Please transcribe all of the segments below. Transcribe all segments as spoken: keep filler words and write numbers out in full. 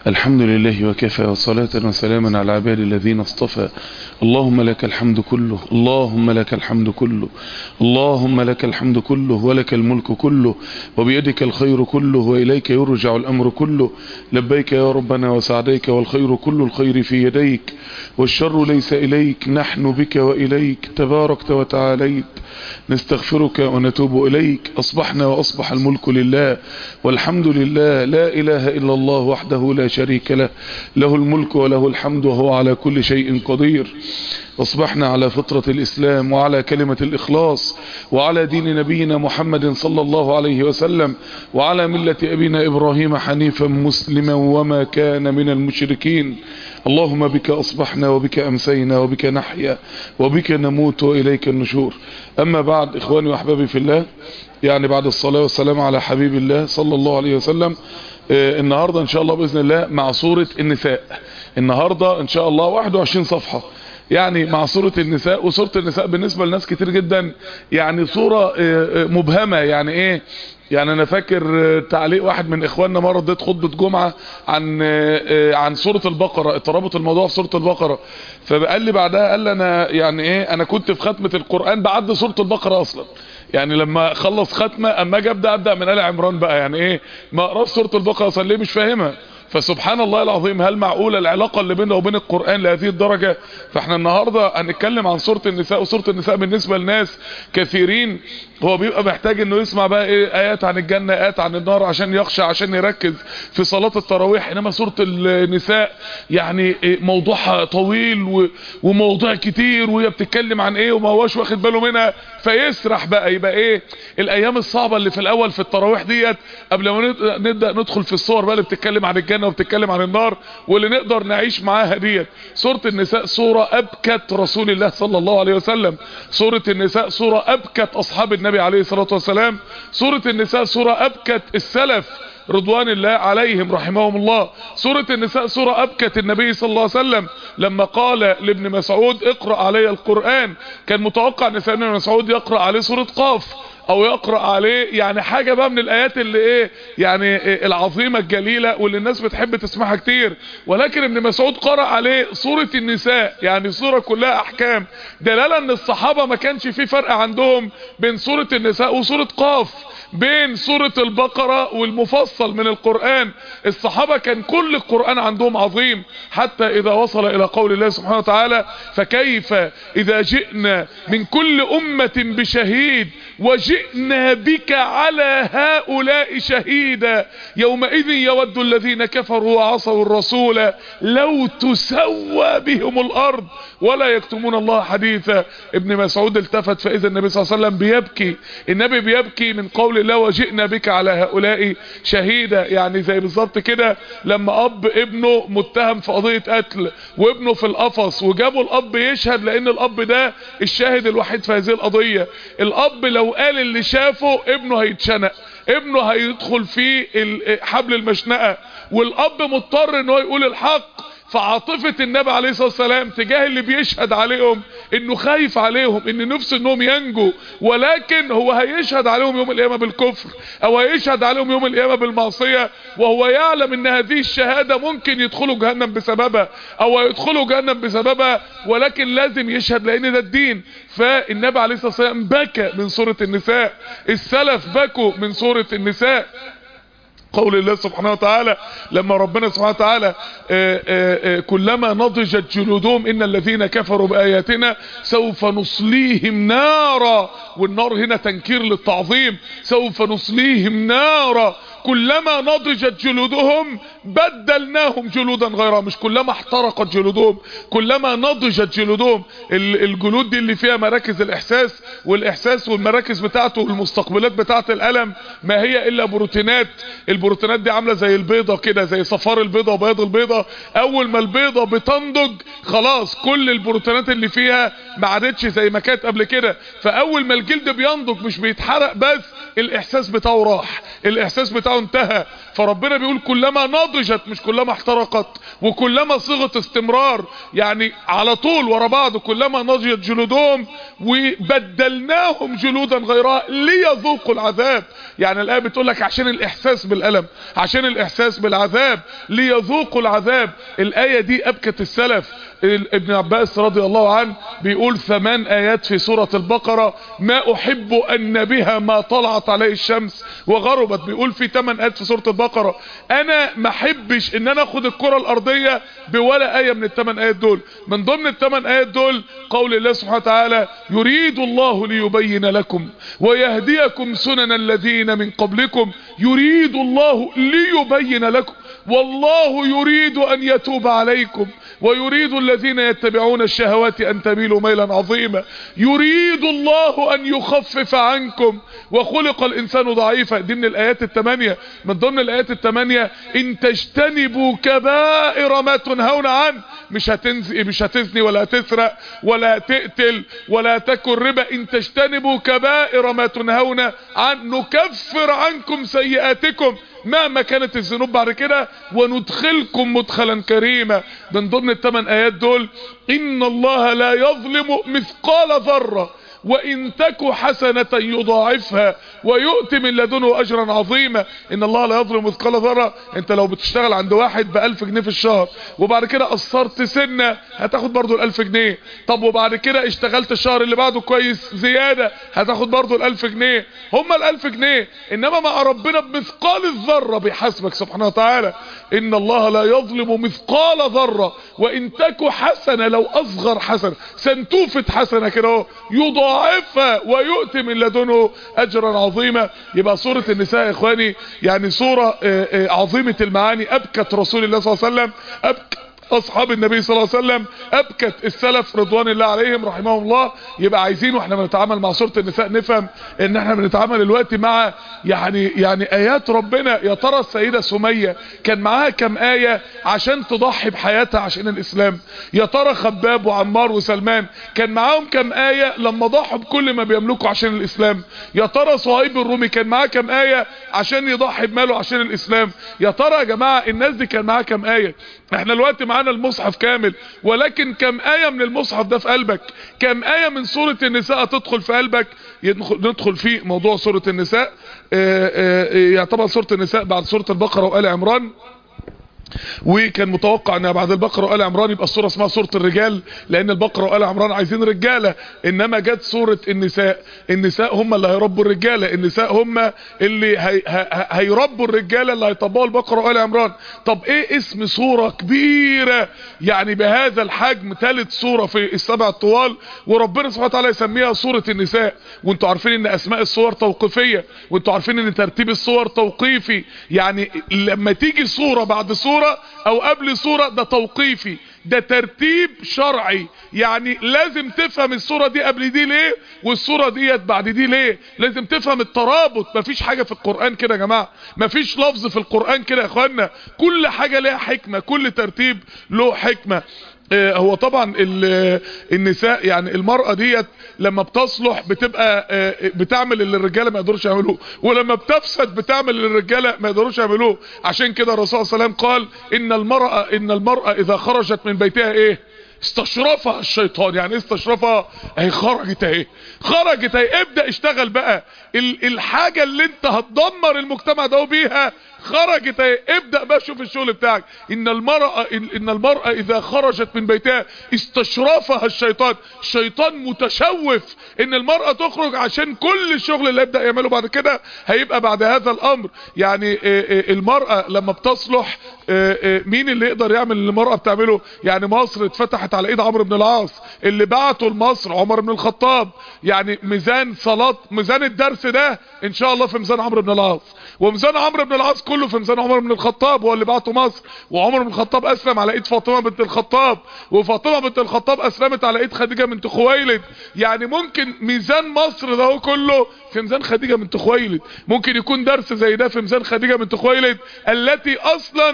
الحمد لله وكفى وصلاة وسلاما على عباد الذين اصطفى. اللهم لك الحمد كله، اللهم لك الحمد كله، اللهم لك الحمد كله، ولك الملك كله، وبيدك الخير كله، وإليك يرجع الأمر كله. لبيك يا ربنا وسعديك، والخير كل الخير في يديك، والشر ليس إليك، نحن بك وإليك تباركت وتعاليت. نستغفرك ونتوب إليك. أصبحنا وأصبح الملك لله، والحمد لله، لا إله إلا الله وحده لا شريك له، له الملك وله الحمد وهو على كل شيء قدير. أصبحنا على فطرة الإسلام، وعلى كلمة الإخلاص، وعلى دين نبينا محمد صلى الله عليه وسلم، وعلى ملة أبينا إبراهيم حنيفا مسلما وما كان من المشركين. اللهم بك أصبحنا، وبك أمسينا، وبك نحيا، وبك نموت، وإليك النشور. أما بعد، إخواني وأحبابي في الله، يعني بعد الصلاة والسلام على حبيب الله صلى الله عليه وسلم، آه النهاردة إن شاء الله بإذن الله مع سورة النساء. النهاردة إن شاء الله واحد وعشرين صفحة، يعني مع سورة النساء. وسورة النساء بالنسبة لناس كتير جدا يعني سورة آه مبهمة. يعني إيه؟ يعني انا فاكر تعليق واحد من اخواننا مرة اديت خطبة جمعة عن عن سورة البقرة، ترابط الموضوع في سورة البقرة، فقال لي بعدها، قال لي انا يعني ايه، انا كنت في ختمة القرآن بعد سورة البقرة اصلا، يعني لما اخلص ختمة اما اجي ابدا ابدا من آل عمران بقى، يعني ايه ما اقراش سورة البقرة اصلا ليه؟ مش فاهمها. فسبحان الله العظيم، هل معقولة العلاقة اللي بيننا وبين القرآن لهذه الدرجة؟ فاحنا النهاردة هنتكلم عن سورة النساء. وسورة النساء بالنسبة لناس كثيرين هو بيبقى محتاج انه يسمع بقى ايه، ايات عن الجنة، ايات عن النار، عشان يخشى، عشان يركز في صلاة التراويح. انما سورة النساء يعني موضوعها طويل وموضوع كتير، وهي بتتكلم عن ايه وما هواش واخد باله منها، فيسرح بقى. يبقى ايه الايام الصعبة اللي في الاول في التراويح ديت، قبل ما نبدأ ندخل في الصور بقى اللي بتتكلم عن الجنة وبتتكلم عن النار واللي نقدر نعيش معاها ديت. سورة النساء سورة ابكت رسول الله صلى الله عليه وسلم. سورة النساء سورة ابكت اصحاب النبي عليه الصلاة والسلام. سورة النساء سورة ابكت السلف رضوان الله عليهم رحمهم الله. سورة النساء سورة ابكت النبي صلى الله عليه وسلم لما قال لابن مسعود اقرأ علي القرآن. كان متوقع ان سيدنا ابن مسعود يقرأ عليه سورة قاف، او يقرأ عليه يعني حاجة بقى من الايات اللي ايه يعني إيه العظيمة الجليلة واللي الناس بتحب تسمعها كتير، ولكن ابن مسعود قرأ عليه سورة النساء، يعني سورة كلها احكام، دلالة ان الصحابة ما كانش في فرق عندهم بين سورة النساء وسورة قاف، بين سورة البقرة والمفصل من القرآن. الصحابة كان كل القرآن عندهم عظيم، حتى اذا وصل الى قول الله سبحانه وتعالى فكيف اذا جئنا من كل امة بشهيد وجئنا بك على هؤلاء شهيدا يومئذ يود الذين كفروا وعصوا الرسول لو تسوى بهم الارض ولا يكتمون الله حديثا. ابن مسعود التفت فاذا النبي صلى الله عليه وسلم بيبكي، النبي بيبكي من قول الله وجئنا بك على هؤلاء شهيدا. يعني زي بالظبط كده لما اب ابنه متهم في قضية قتل وابنه في القفص، وجابوا الاب يشهد لان الاب ده الشاهد الوحيد في هذه القضية. الاب لو قال اللي شافه ابنه هيتشنق، ابنه هيدخل في حبل المشنقة، والاب مضطر ان هو يقول الحق. فعاطفة النبي عليه الصلاة والسلام تجاه اللي بيشهد عليهم انه خايف عليهم، ان نفسه انهم ينجوا، ولكن هو هيشهد عليهم يوم القيامة بالكفر، او هيشهد عليهم يوم القيامة بالمعصية، وهو يعلم ان هذه الشهادة ممكن يدخلوا جهنم بسببها او يدخلوا جهنم بسببها، ولكن لازم يشهد لان ده الدين. فالنبي عليه الصلاة والسلام بكى من سورة النساء، السلف بكوا من سورة النساء. قول الله سبحانه وتعالى لما ربنا سبحانه وتعالى آآ آآ كلما نضجت جلودهم ان الذين كفروا بآياتنا سوف نصليهم نارا، والنار هنا تنكير للتعظيم، سوف نصليهم نارا كلما نضجت جلودهم بدلناهم جلودا غيرها، مش كلما احترقت جلودهم، كلما نضجت جلودهم. الجلود دي اللي فيها مراكز الاحساس، والاحساس والمراكز بتاعته والمستقبلات بتاعه الالم ما هي الا بروتينات. البروتينات دي عامله زي البيضه كده، زي صفار البيضه وبياض البيضه. اول ما البيضه بتنضج خلاص كل البروتينات اللي فيها ما عادتش زي ما كانت قبل كده. فاول ما الجلد بينضج مش بيتحرق بس، الاحساس بتاعه راح، الاحساس بتاعه انتهى. فربنا بيقول كلما نضجت مش كلما احترقت، وكلما صيغة استمرار يعني على طول ورا بعض، كلما نضجت جلودهم وبدلناهم جلودا غيرها ليذوقوا العذاب. يعني الآية بتقول لك عشان الإحساس بالألم، عشان الإحساس بالعذاب، ليذوقوا العذاب. الآية دي أبكت السلف. ابن عباس رضي الله عنه بيقول ثمان آيات في سورة البقرة ما أحب أن بها ما طلعت عليه الشمس وغربت. بيقول في ثمان آيات في سورة البقرة أنا ما أحبش إن أنا أخد الكرة الأرضية بولا آية من الثمان آيات دول. من ضمن الثمان آيات دول قول الله سبحانه وتعالى يريد الله ليبين لكم ويهديكم سنن الذين من قبلكم، يريد الله ليبين لكم والله يريد أن يتوب عليكم ويريد الذين يتبعون الشهوات أن تميلوا ميلا عظيما، يريد الله أن يخفف عنكم وخلق الإنسان ضعيفا. دي من الآيات الثمانية. من ضمن الآيات الثمانية إن تجتنبوا كبائر ما تنهون عنه، مش هتنزي مش هتزني ولا تسرق ولا تقتل ولا تاكل ربا، إن تجتنبوا كبائر ما تنهون عنه نكفر عنكم سيئاتكم مهما كانت الذنوب بعد كده وندخلكم مدخلا كريما. من ضمن الثمان آيات دول إن الله لا يظلم مثقال ذرة وإن تك حسنة يضاعفها ويؤتي من لدنه أجرا عظيما. إن الله لا يظلم مثقال ذرة. انت لو بتشتغل عند واحد بألف جنيه في الشهر وبعد كده قصرت سنة هتاخد برضو الألف جنيه. طب وبعد كده اشتغلت الشهر اللي بعده كويس زيادة هتاخد برضو الألف جنيه. هما الألف جنيه، إنما مع ربنا بمثقال الذرة بيحاسبك سبحانه وتعالى. إن الله لا يظلم مثقال ذرة وإن تك حسنة، لو أصغر حسنة سنتوفة حسنة كده يضاعفها ويؤتي من لدنه أجرا عظيما. يبقى سورة النساء يا إخواني يعني سورة عظيمة المعاني. أبكت رسول الله صلى الله عليه وسلم، أبكت أصحاب النبي صلى الله عليه وسلم، أبكت السلف رضوان الله عليهم رحمهم الله. يبقى عايزين واحنا بنتعامل مع سورة النساء نفهم ان احنا بنتعامل الوقت مع يعني يعني آيات ربنا. يا ترى السيدة سمية كان معاها كم آية عشان تضحي بحياتها عشان الإسلام؟ يا ترى خباب وعمار وسلمان كان معاهم كم آية لما ضحوا بكل ما بيملكوا عشان الإسلام؟ يا ترى صهيب الرومي كان معاه كم آية عشان يضحي بماله عشان الإسلام؟ يا ترى يا جماعة الناس دي كان معاها كم آية؟ احنا الوقت معانا المصحف كامل، ولكن كم آية من المصحف ده في قلبك؟ كم آية من سورة النساء تدخل في قلبك؟ ندخل في موضوع سورة النساء. يعتبر سورة النساء بعد سورة البقرة وآل عمران، وكان متوقع ان بعد البقرة وآل عمران يبقى السورة اسمها سورة الرجال، لان البقرة وآل عمران عايزين رجالة، انما جت سورة النساء. النساء هم اللي هيربوا الرجالة، النساء هم اللي هي هيربوا الرجالة اللي هيطبقوا البقرة وآل عمران. طب ايه اسم سورة كبيرة يعني بهذا الحجم، ثالث سورة في السبع الطوال، وربنا سبحانه وتعالى يسميها سورة النساء؟ وانتوا عارفين ان اسماء السور توقيفية، وانتوا عارفين ان ترتيب السور توقيفي. يعني لما تيجي سورة بعد سورة او قبل سورة ده توقيفي، ده ترتيب شرعي. يعني لازم تفهم السورة دي قبل دي ليه والسورة ديت بعد دي ليه. لازم تفهم الترابط. مفيش حاجة في القرآن كده يا جماعة، مفيش لفظ في القرآن كده يا اخوانا، كل حاجة لها حكمة، كل ترتيب له حكمة. هو طبعا النساء يعني المرأة ديت لما بتصلح بتبقى بتعمل اللي الرجالة ما يقدروش يعملوه، ولما بتفسد بتعمل اللي الرجالة ما يقدروش يعملوه. عشان كده الرسول صلى الله عليه وسلم قال ان المرأة ان المرأة اذا خرجت من بيتها ايه؟ استشرفها الشيطان. يعني استشرفها اهي خرجت اهي خرجت اهي ابدأ اشتغل بقى. الحاجة اللي انت هتدمر المجتمع ده بيها خرجت اهي، ابدأ بقى شوف الشغل بتاعك. ان المرأة ان المرأة اذا خرجت من بيتها استشرفها الشيطان. الشيطان متشوف ان المرأة تخرج عشان كل الشغل اللي يبدأ يعمله بعد كده هيبقى بعد هذا الامر. يعني المرأة لما بتصلح مين اللي يقدر يعمل اللي المرأة بتعمله؟ يعني مصر اتفتحت على ايد عمرو بن العاص، اللي بعته لمصر عمر بن الخطاب. يعني ميزان صلاة ميزان الدرس ده ان شاء الله في ميزان عمرو بن العاص، وميزان عمرو بن العاص كله في ميزان عمر بن الخطاب، هو اللي بعته مصر. وعمر بن الخطاب اسلم على ايد فاطمة بنت الخطاب، وفاطمة بنت الخطاب اسلمت على ايد خديجة بنت خويلد. يعني ممكن ميزان مصر ده كله في ميزان خديجة بنت خويلد، ممكن يكون درس زي ده في ميزان خديجة بنت خويلد التي اصلا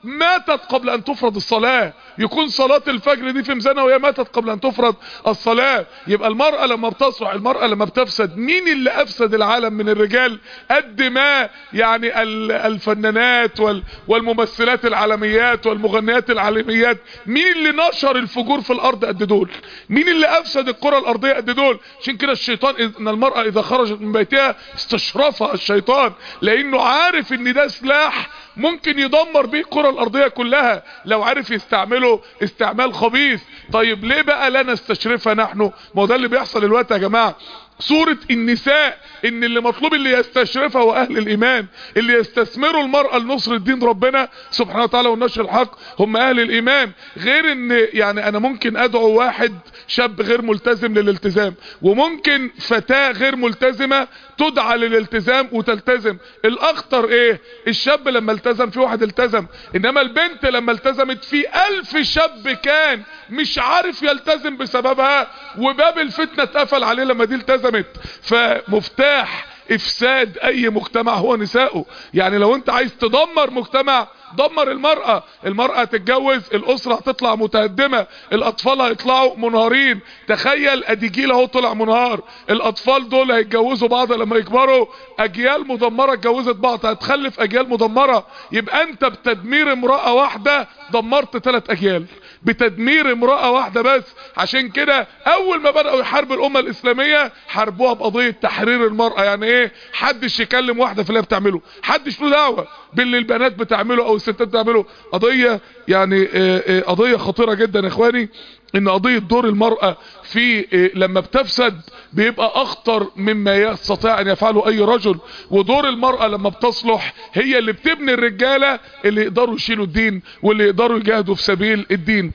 ماتت قبل ان تفرض الصلاة، يكون صلاة الفجر دي في ميزانها وهي ماتت قبل ان تفرض الصلاة. يبقى المرأة لما بتصلح، المرأة لما بتفسد، مين اللي افسد العالم من الرجال؟ قد ما يعني الفنانات والممثلات العالميات والمغنيات العالميات، مين اللي نشر الفجور في الارض قد دول؟ مين اللي افسد الكرة الارضية قد دول؟ عشان كده الشيطان، ان المرأة اذا خرجت من بيتها استشرفها الشيطان، لانه عارف ان ده سلاح ممكن يدمر بيه الكرة الارضية كلها لو عارف يستعمله استعمال خبيث. طيب ليه بقى لا نستشرفها نحن؟ ما هو ده اللي بيحصل الوقت يا جماعة. سورة النساء ان اللي مطلوب اللي يستشرفها واهل الايمان، اللي يستثمروا المرأة لنصر الدين ربنا سبحانه وتعالى ونشر الحق هم اهل الايمان. غير ان يعني انا ممكن ادعو واحد شاب غير ملتزم للالتزام، وممكن فتاة غير ملتزمة تدعى للالتزام وتلتزم. الاخطر ايه؟ الشاب لما التزم في واحد التزم، انما البنت لما التزمت في الف شاب كان مش عارف يلتزم بسببها، وباب الفتنة اتقفل عليه لما دي التزمت. فمفتاح افساد اي مجتمع هو نسائه. يعني لو انت عايز تدمر مجتمع، دمر المرأة. المرأة تتجوز، الاسرة هتطلع متهدمة، الاطفال هيطلعوا منهارين. تخيل ادي جيل اهو طلع منهار، الاطفال دول هيتجوزوا بعض لما يكبروا، اجيال مدمرة اتجوزت بعض، هتخلف اجيال مدمرة. يبقى انت بتدمير امرأة واحدة دمرت ثلاث اجيال، بتدمير امرأة واحدة بس. عشان كده اول ما بدأوا يحاربوا الامة الاسلامية حاربوها بقضية تحرير المرأة. يعني ايه؟ حدش يكلم واحدة في اللي بتعمله، حدش له دعوة باللي البنات بتعمله او الستات بتعمله. قضية يعني قضية خطيرة جدا يا اخواني، ان قضية دور المرأة في لما بتفسد بيبقى اخطر مما يستطيع ان يفعله اي رجل. ودور المرأة لما بتصلح هي اللي بتبني الرجالة اللي يقدروا يشيلوا الدين واللي يقدروا يجاهدوا في سبيل الدين.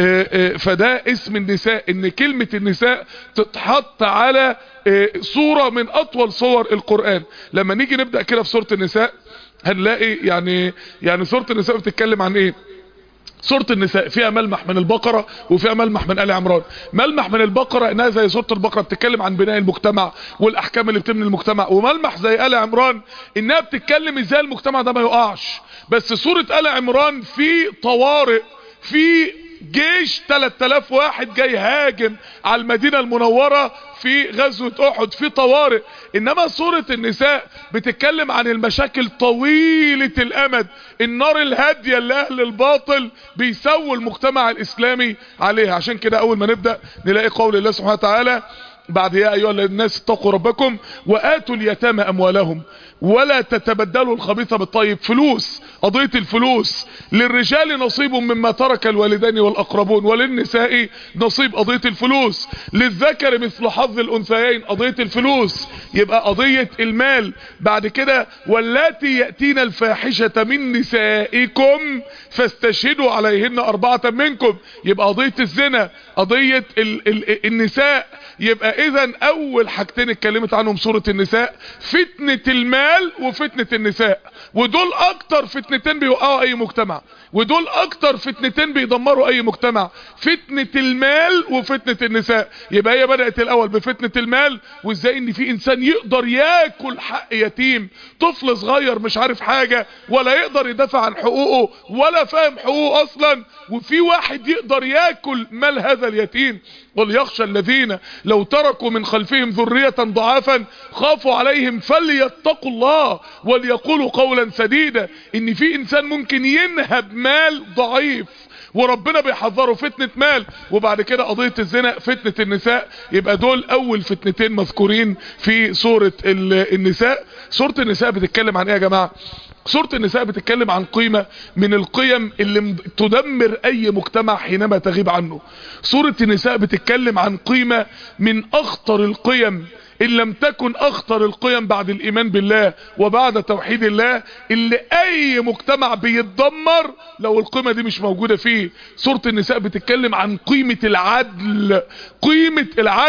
فده اسم النساء، ان كلمة النساء تتحط على صورة من اطول صور القرآن. لما نيجي نبدأ كده في سورة النساء هنلاقي يعني يعني سورة النساء بتتكلم عن ايه؟ سورة النساء فيها ملمح من البقرة وفيها ملمح من آل عمران. ملمح من البقرة انها زي سورة البقرة بتتكلم عن بناء المجتمع والاحكام اللي بتبني المجتمع، وملمح زي آل عمران انها بتتكلم ازاي المجتمع ده ما يقعش. بس سورة آل عمران في طوارئ، في جيش ثلاثة آلاف واحد جاي هاجم على المدينة المنورة في غزوة احد، في طوارئ. انما سورة النساء بتتكلم عن المشاكل طويلة الامد، النار الهادية اللي اهل الباطل بيسووا المجتمع الاسلامي عليها. عشان كده اول ما نبدأ نلاقي قول الله سبحانه وتعالى بعد يا ايها الناس اتقوا ربكم واتوا اليتامى اموالهم ولا تتبدلوا الخبيث بالطيب. فلوس، قضية الفلوس. للرجال نصيب مما ترك الوالدين والاقربون وللنساء نصيب، قضية الفلوس. للذكر مثل حظ الانثيين، قضية الفلوس. يبقى قضية المال. بعد كده واللاتي يأتين الفاحشة من نسائكم فاستشهدوا عليهن اربعة منكم، يبقى قضية الزنا، قضية ال ال النساء. يبقى اذا اول حاجتين اتكلمت عنهم سورة النساء فتنة المال وفتنة النساء. ودول اكتر فتنتين بيوقعوا اي مجتمع، ودول اكتر فتنتين بيدمروا اي مجتمع، فتنة المال وفتنة النساء. يبقى هي بدأت الاول بفتنة المال، وازاي ان في انسان يقدر ياكل حق يتيم، طفل صغير مش عارف حاجة ولا يقدر يدافع عن حقوقه ولا فاهم حقوقه اصلا، وفي واحد يقدر ياكل مال هذا اليتيم. وليخشى الذين لو تركوا من خلفهم ذرية ضعافا خافوا عليهم فليتقوا الله وليقولوا قولا سديدا. ان في انسان ممكن ينهب مال ضعيف وربنا بيحذره، فتنة مال. وبعد كده قضية الزنا، فتنة النساء. يبقى دول اول فتنتين مذكورين في سورة النساء. سورة النساء بتتكلم عن ايه يا جماعة؟ سورة النساء بتتكلم عن قيمة من القيم اللي تدمر اي مجتمع حينما تغيب عنه. سورة النساء بتتكلم عن قيمة من اخطر القيم، ان لم تكن اخطر القيم بعد الايمان بالله وبعد توحيد الله، اللي اي مجتمع بيتدمر لو القيمة دي مش موجودة فيه. سورة النساء بتتكلم عن قيمة العدل، قيمة العدل.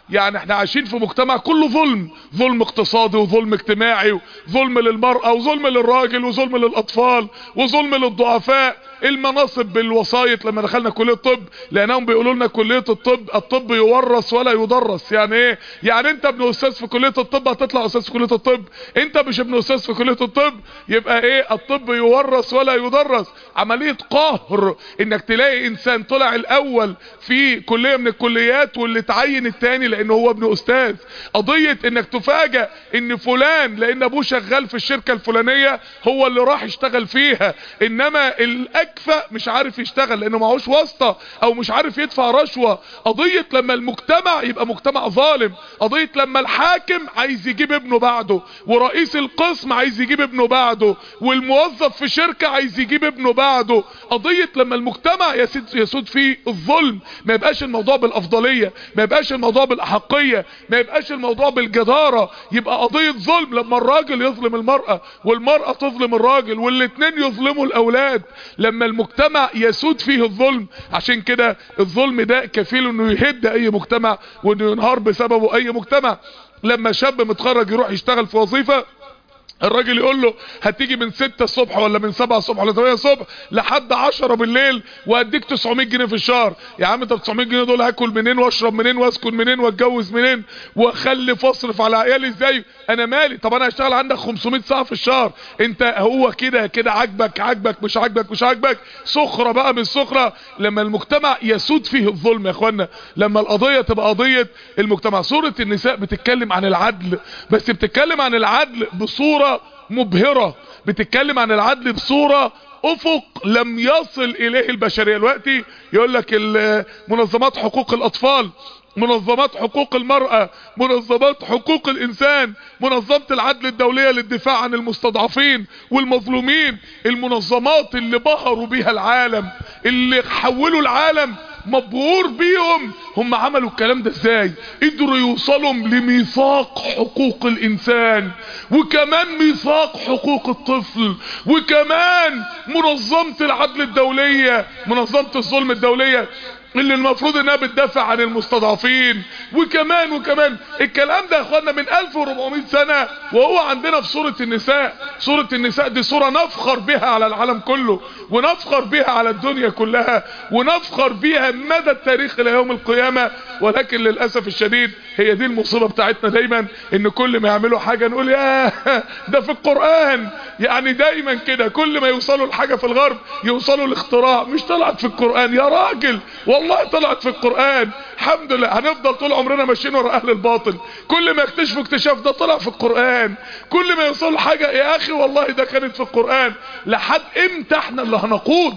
يعني احنا عايشين في مجتمع كله ظلم، ظلم اقتصادي وظلم اجتماعي وظلم للمرأة وظلم للراجل وظلم للاطفال وظلم للضعفاء. المناصب بالوسايط، لما دخلنا كلية الطب لانهم بيقولوا لنا كلية الطب الطب يورث ولا يدرس. يعني ايه؟ يعني انت ابن استاذ في كلية الطب هتطلع استاذ في كلية الطب، انت مش ابن استاذ في كلية الطب يبقى ايه؟ الطب يورث ولا يدرس. عملية قهر انك تلاقي انسان طلع الاول في كلية من الكليات واللي تعين التاني لانه هو ابن استاذ. قضية انك تفاجأ ان فلان لان ابوه شغال في الشركة الفلانية هو اللي راح يشتغل فيها، انما الاكفأ مش عارف يشتغل لانه معهوش واسطة او مش عارف يدفع رشوة. قضية لما المجتمع يبقى مجتمع ظالم، قضية لما الحاكم عايز يجيب ابنه بعده ورئيس القسم عايز يجيب ابنه بعده والموظف في شركة عايز يجيب ابنه بعده. قضية لما المجتمع يسود, يسود فيه الظلم، ما يبقاش الموضوع بالافضلية، ما يبقاش الموضوع بالاحقية، ما يبقاش الموضوع بالجدارة، يبقى قضية ظلم لما الراجل يظلم المرأة والمرأة تظلم الراجل والاتنين يظلموا الاولاد. لما المجتمع يسود فيه الظلم، عشان كده الظلم ده كفيل انه يهد اي مجتمع وانه ينهار بسببه اي مجتمع. لما شاب متخرج يروح يشتغل في وظيفة، الراجل يقول له هتيجي من ستة الصبح ولا من سبعة الصبح ولا تمانية الصبح لحد عشرة بالليل وهديك تسعمية جنيه في الشهر. يا عم انت تسعمية جنيه دول هاكل منين واشرب منين واسكن منين واتجوز منين واخلف واصرف على عيالي ازاي؟ انا مالي؟ طب انا هشتغل عندك خمسمية ساعة في الشهر. انت هو كده كده عاجبك عاجبك مش عاجبك مش عاجبك. سخرة بقى من سخرة لما المجتمع يسود فيه الظلم يا اخوانا، لما القضية تبقى قضية المجتمع. سورة النساء بتتكلم عن العدل، بس بتتكلم عن العدل بصورة مبهرة، بتتكلم عن العدل بصورة افق لم يصل اليه البشرية. دلوقتي يقول لك منظمات حقوق الاطفال، منظمات حقوق المرأة، منظمات حقوق الانسان، منظمة العدل الدولية للدفاع عن المستضعفين والمظلومين، المنظمات اللي بهروا بيها العالم، اللي حولوا العالم مبهور بيهم. هم عملوا الكلام ده ازاي؟ قدروا يوصلوا لميثاق حقوق الانسان، وكمان ميثاق حقوق الطفل، وكمان منظمة العدل الدولية، منظمة الظلم الدولية اللي المفروض انها بتدافع عن المستضعفين، وكمان وكمان الكلام ده يا اخوانا من الف واربعمية سنة وهو عندنا في سورة النساء. سورة النساء دي سورة نفخر بها على العالم كله، ونفخر بها على الدنيا كلها، ونفخر بها مدى التاريخ الى يوم القيامة. ولكن للأسف الشديد هي دي المصيبة بتاعتنا دايما، ان كل ما يعملوا حاجة نقول ياه ده في القرآن. يعني دايما كده كل ما يوصلوا لحاجة في الغرب يوصلوا لاختراع، مش طلعت في القرآن يا راجل، والله طلعت في القرآن. الحمد لله. هنفضل طول عمرنا ماشيين ورا اهل الباطل، كل ما يكتشفوا اكتشاف ده طلع في القرآن، كل ما يوصلوا حاجة يا اخي والله ده كانت في القرآن. لحد امتى احنا اللي هنقود؟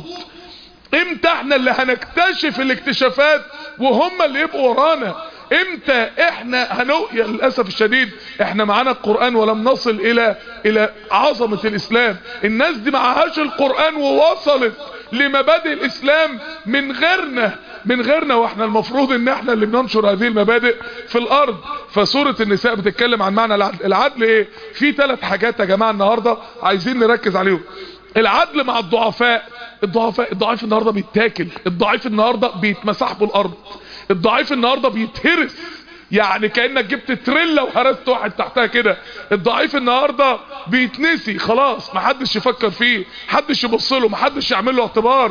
امتى احنا اللي هنكتشف الاكتشافات وهم اللي يبقوا ورانا؟ امتى احنا هنو يا للاسف الشديد احنا معانا القرآن ولم نصل الى الى عظمة الاسلام. الناس دي معهاش القرآن ووصلت لمبادئ الاسلام من غيرنا من غيرنا واحنا المفروض ان احنا اللي بننشر هذه المبادئ في الارض. فسورة النساء بتتكلم عن معنى العدل. العدل ايه؟ في ثلاث حاجات يا جماعة النهاردة عايزين نركز عليهم. العدل مع الضعفاء. الضعفاء الضعيف النهاردة بيتاكل، الضعيف النهاردة بيتمسح بالارض، الضعيف النهاردة بيتهرس، يعني كأنك جبت تريلا وهرست واحد تحتها كده. الضعيف النهاردة بيتنسي خلاص، محدش يفكر فيه، محدش يبص له، محدش يعمل له اعتبار.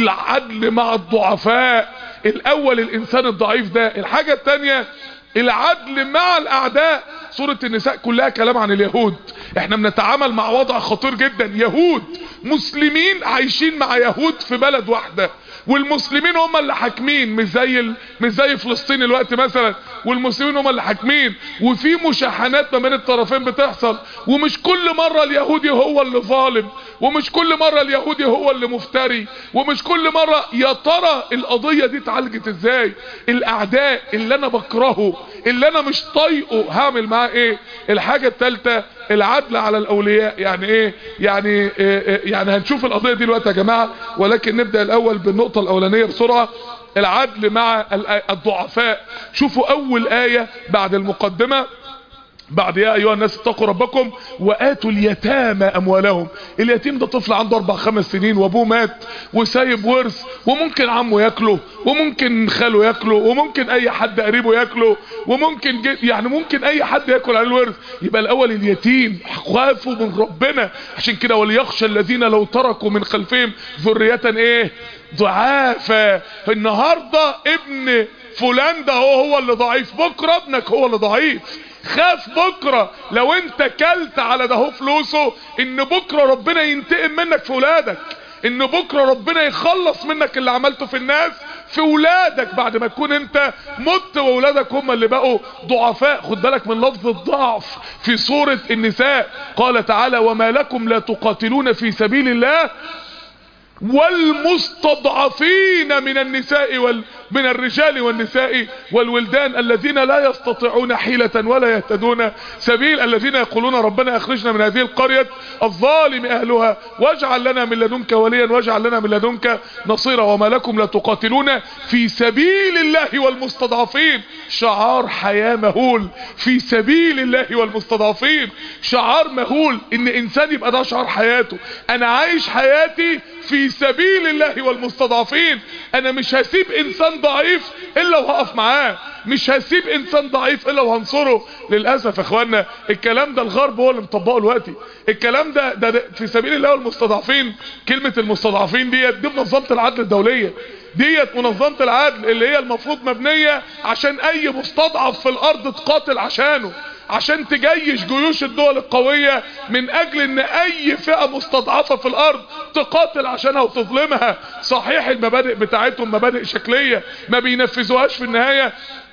العدل مع الضعفاء. الاول الانسان الضعيف ده. الحاجة التانية العدل مع الاعداء. سورة النساء كلها كلام عن اليهود. احنا بنتعامل مع وضع خطير جدا، يهود مسلمين عايشين مع يهود في بلد واحدة، والمسلمين هم اللي حاكمين، مش زي ال... مش زي فلسطين الوقت مثلا، والمسلمين هم اللي حاكمين، وفي مشاحنات ما بين الطرفين بتحصل، ومش كل مرة اليهودي هو اللي ظالم، ومش كل مرة اليهودي هو اللي مفتري، ومش كل مرة. يا ترى القضية دي اتعالجت ازاي؟ الاعداء اللي انا بكرهه اللي انا مش طايقه هعمل معاه ايه؟ الحاجة الثالثة العدل على الاولياء. يعني ايه؟ يعني إيه؟ يعني هنشوف القضية دي دلوقتي يا جماعة، ولكن نبدأ الاول بالنقطة الاولانية بسرعة. العدل مع الضعفاء. شوفوا اول آية بعد المقدمة بعد يا ايها الناس اتقوا ربكم واتوا اليتامى اموالهم. اليتيم ده طفل عنده اربع خمس سنين وابوه مات وسايب ورث، وممكن عمه ياكله، وممكن خاله ياكله، وممكن اي حد قريبه ياكله، وممكن يعني ممكن اي حد ياكل على الورث. يبقى الاول اليتيم، خافوا من ربنا. عشان كده وليخشى الذين لو تركوا من خلفهم ذرية ايه ضعافا. النهارده ابن فلان ده هو هو اللي ضعيف، بكره ابنك هو اللي ضعيف. خاف بكره لو انت كلت على ده هو فلوسه ان بكره ربنا ينتقم منك في ولادك، ان بكره ربنا يخلص منك اللي عملته في الناس في ولادك بعد ما تكون انت مت وولادك هم اللي بقوا ضعفاء. خد بالك من لفظ الضعف في سورة النساء. قال تعالى وما لكم لا تقاتلون في سبيل الله والمستضعفين من النساء وال من الرجال والنساء والولدان الذين لا يستطيعون حيلة ولا يهتدون سبيل، الذين يقولون ربنا اخرجنا من هذه القرية الظالم اهلها واجعل لنا من لدنك وليا واجعل لنا من لدنك نصيرا. وما لكم لا تقاتلون في سبيل الله والمستضعفين. شعار حياة مهول، في سبيل الله والمستضعفين، شعار مهول ان انسان يبقى ده شعار حياته. انا عايش حياتي في سبيل الله والمستضعفين. انا مش هسيب انسان ضعيف الا وهقف معاه، مش هسيب انسان ضعيف الا وهنصره. للاسف يا اخوانا الكلام ده الغرب هو اللي مطبقه دلوقتي. الكلام ده, ده ده في سبيل الله والمستضعفين. كلمة المستضعفين ديت دي منظمة العدل الدولية، ديت منظمة العدل اللي هي المفروض مبنية عشان اي مستضعف في الارض تقاتل عشانه، عشان تجيش جيوش الدول القوية من اجل ان اي فئة مستضعفة في الارض تقاتل عشانها وتظلمها. صحيح المبادئ بتاعتهم مبادئ شكلية ما بينفذوهاش في النهاية،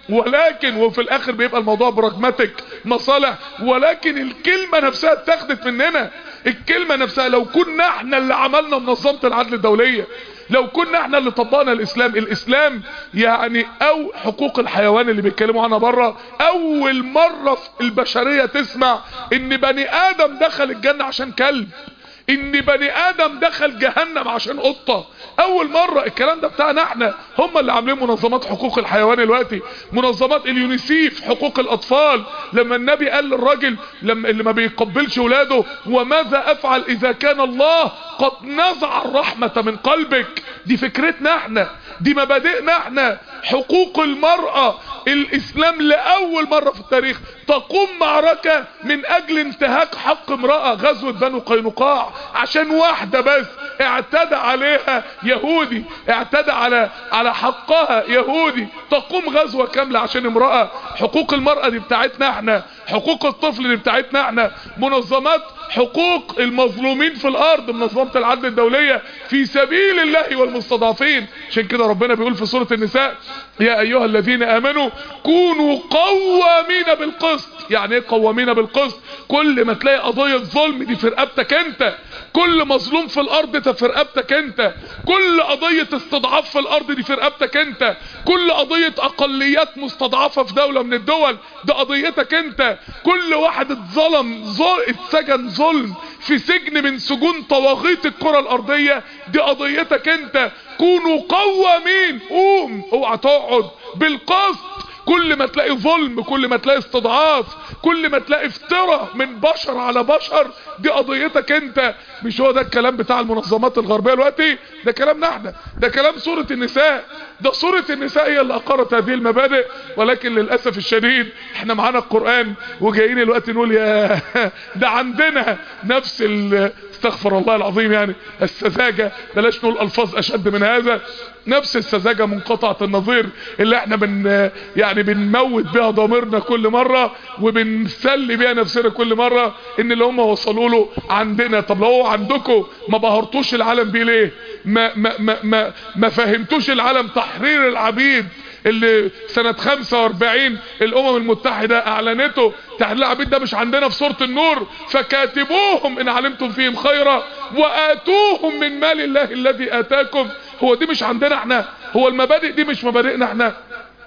ولكن وفي الاخر بيبقى الموضوع براجماتيك مصالح، ولكن الكلمة نفسها اتاخدت مننا. الكلمة نفسها لو كنا احنا اللي عملنا منظمة العدل الدولية، لو كنا احنا اللي طبقنا الاسلام. الاسلام يعني او حقوق الحيوان اللي بيتكلموا عنها بره، اول مرة في البشرية تسمع ان بني ادم دخل الجنة عشان كلب، ان بني ادم دخل جهنم عشان قطة. اول مرة. الكلام ده بتاعنا احنا، هم اللي عاملين منظمات حقوق الحيوان دلوقتي، منظمات اليونيسيف حقوق الاطفال. لما النبي قال للراجل لما اللي ما بيقبلش ولاده وماذا افعل اذا كان الله قد نزع الرحمة من قلبك. دي فكرتنا احنا، دي مبادئنا احنا. حقوق المرأة، الاسلام لاول مرة في التاريخ تقوم معركة من اجل انتهاك حق امرأة. غزوة بنو قينقاع عشان واحدة بس اعتدى عليها يهودي، اعتدى على على حقها يهودي، تقوم غزوة كاملة عشان امرأة. حقوق المرأة دي بتاعتنا احنا، حقوق الطفل دي بتاعتنا احنا. منظمات حقوق المظلومين في الارض، منظمة العدل الدولية في سبيل الله والمستضعفين. عشان كده ربنا بيقول في سورة النساء يا ايها الذين امنوا كونوا قوامين بالقسط. يعني ايه قوامين بالقسط؟ كل ما تلاقي قضية ظلم دي في رقبتك انت، كل مظلوم في الارض ده في رقبتك انت، كل قضية استضعاف في الارض دي في رقبتك انت، كل قضية اقليات مستضعفة في دولة من الدول ده قضيتك انت، كل واحد اتظلم ظل اتسجن ظلم في سجن من سجون طواغيت الكرة الارضية دي قضيتك انت. كونوا قوامين، قوم اوعى تقعد بالقسط. كل ما تلاقي ظلم، كل ما تلاقي استضعاف، كل ما تلاقي افتراء من بشر على بشر دي قضيتك انت. مش هو ده الكلام بتاع المنظمات الغربية دلوقتي، ده كلامنا احنا، ده كلام سورة النساء. ده سورة النساء هي اللي اقرت هذه المبادئ. ولكن للأسف الشديد احنا معانا القرآن وجايين الوقت نقول يا ده عندنا نفس استغفر الله العظيم يعني السذاجة، بلاش نقول الفاظ اشد من هذا، نفس السذاجة منقطعة النظير اللي احنا بن يعني بنموت بها ضميرنا كل مرة وبنسلي بها نفسنا كل مرة ان اللي هم وصلوا له عندنا. طب لو هو عندكم ما بهرتوش العالم بيه ليه؟ ما ما ما ما, ما فهمتوش العالم تحرير العبيد اللي سنة خمسة واربعين الامم المتحدة اعلنته. تحرير العبيد ده مش عندنا في سورة النور؟ فكاتبوهم ان علمتم فيهم خيرا واتوهم من مال الله الذي اتاكم. هو دي مش عندنا احنا؟ هو المبادئ دي مش مبادئنا احنا؟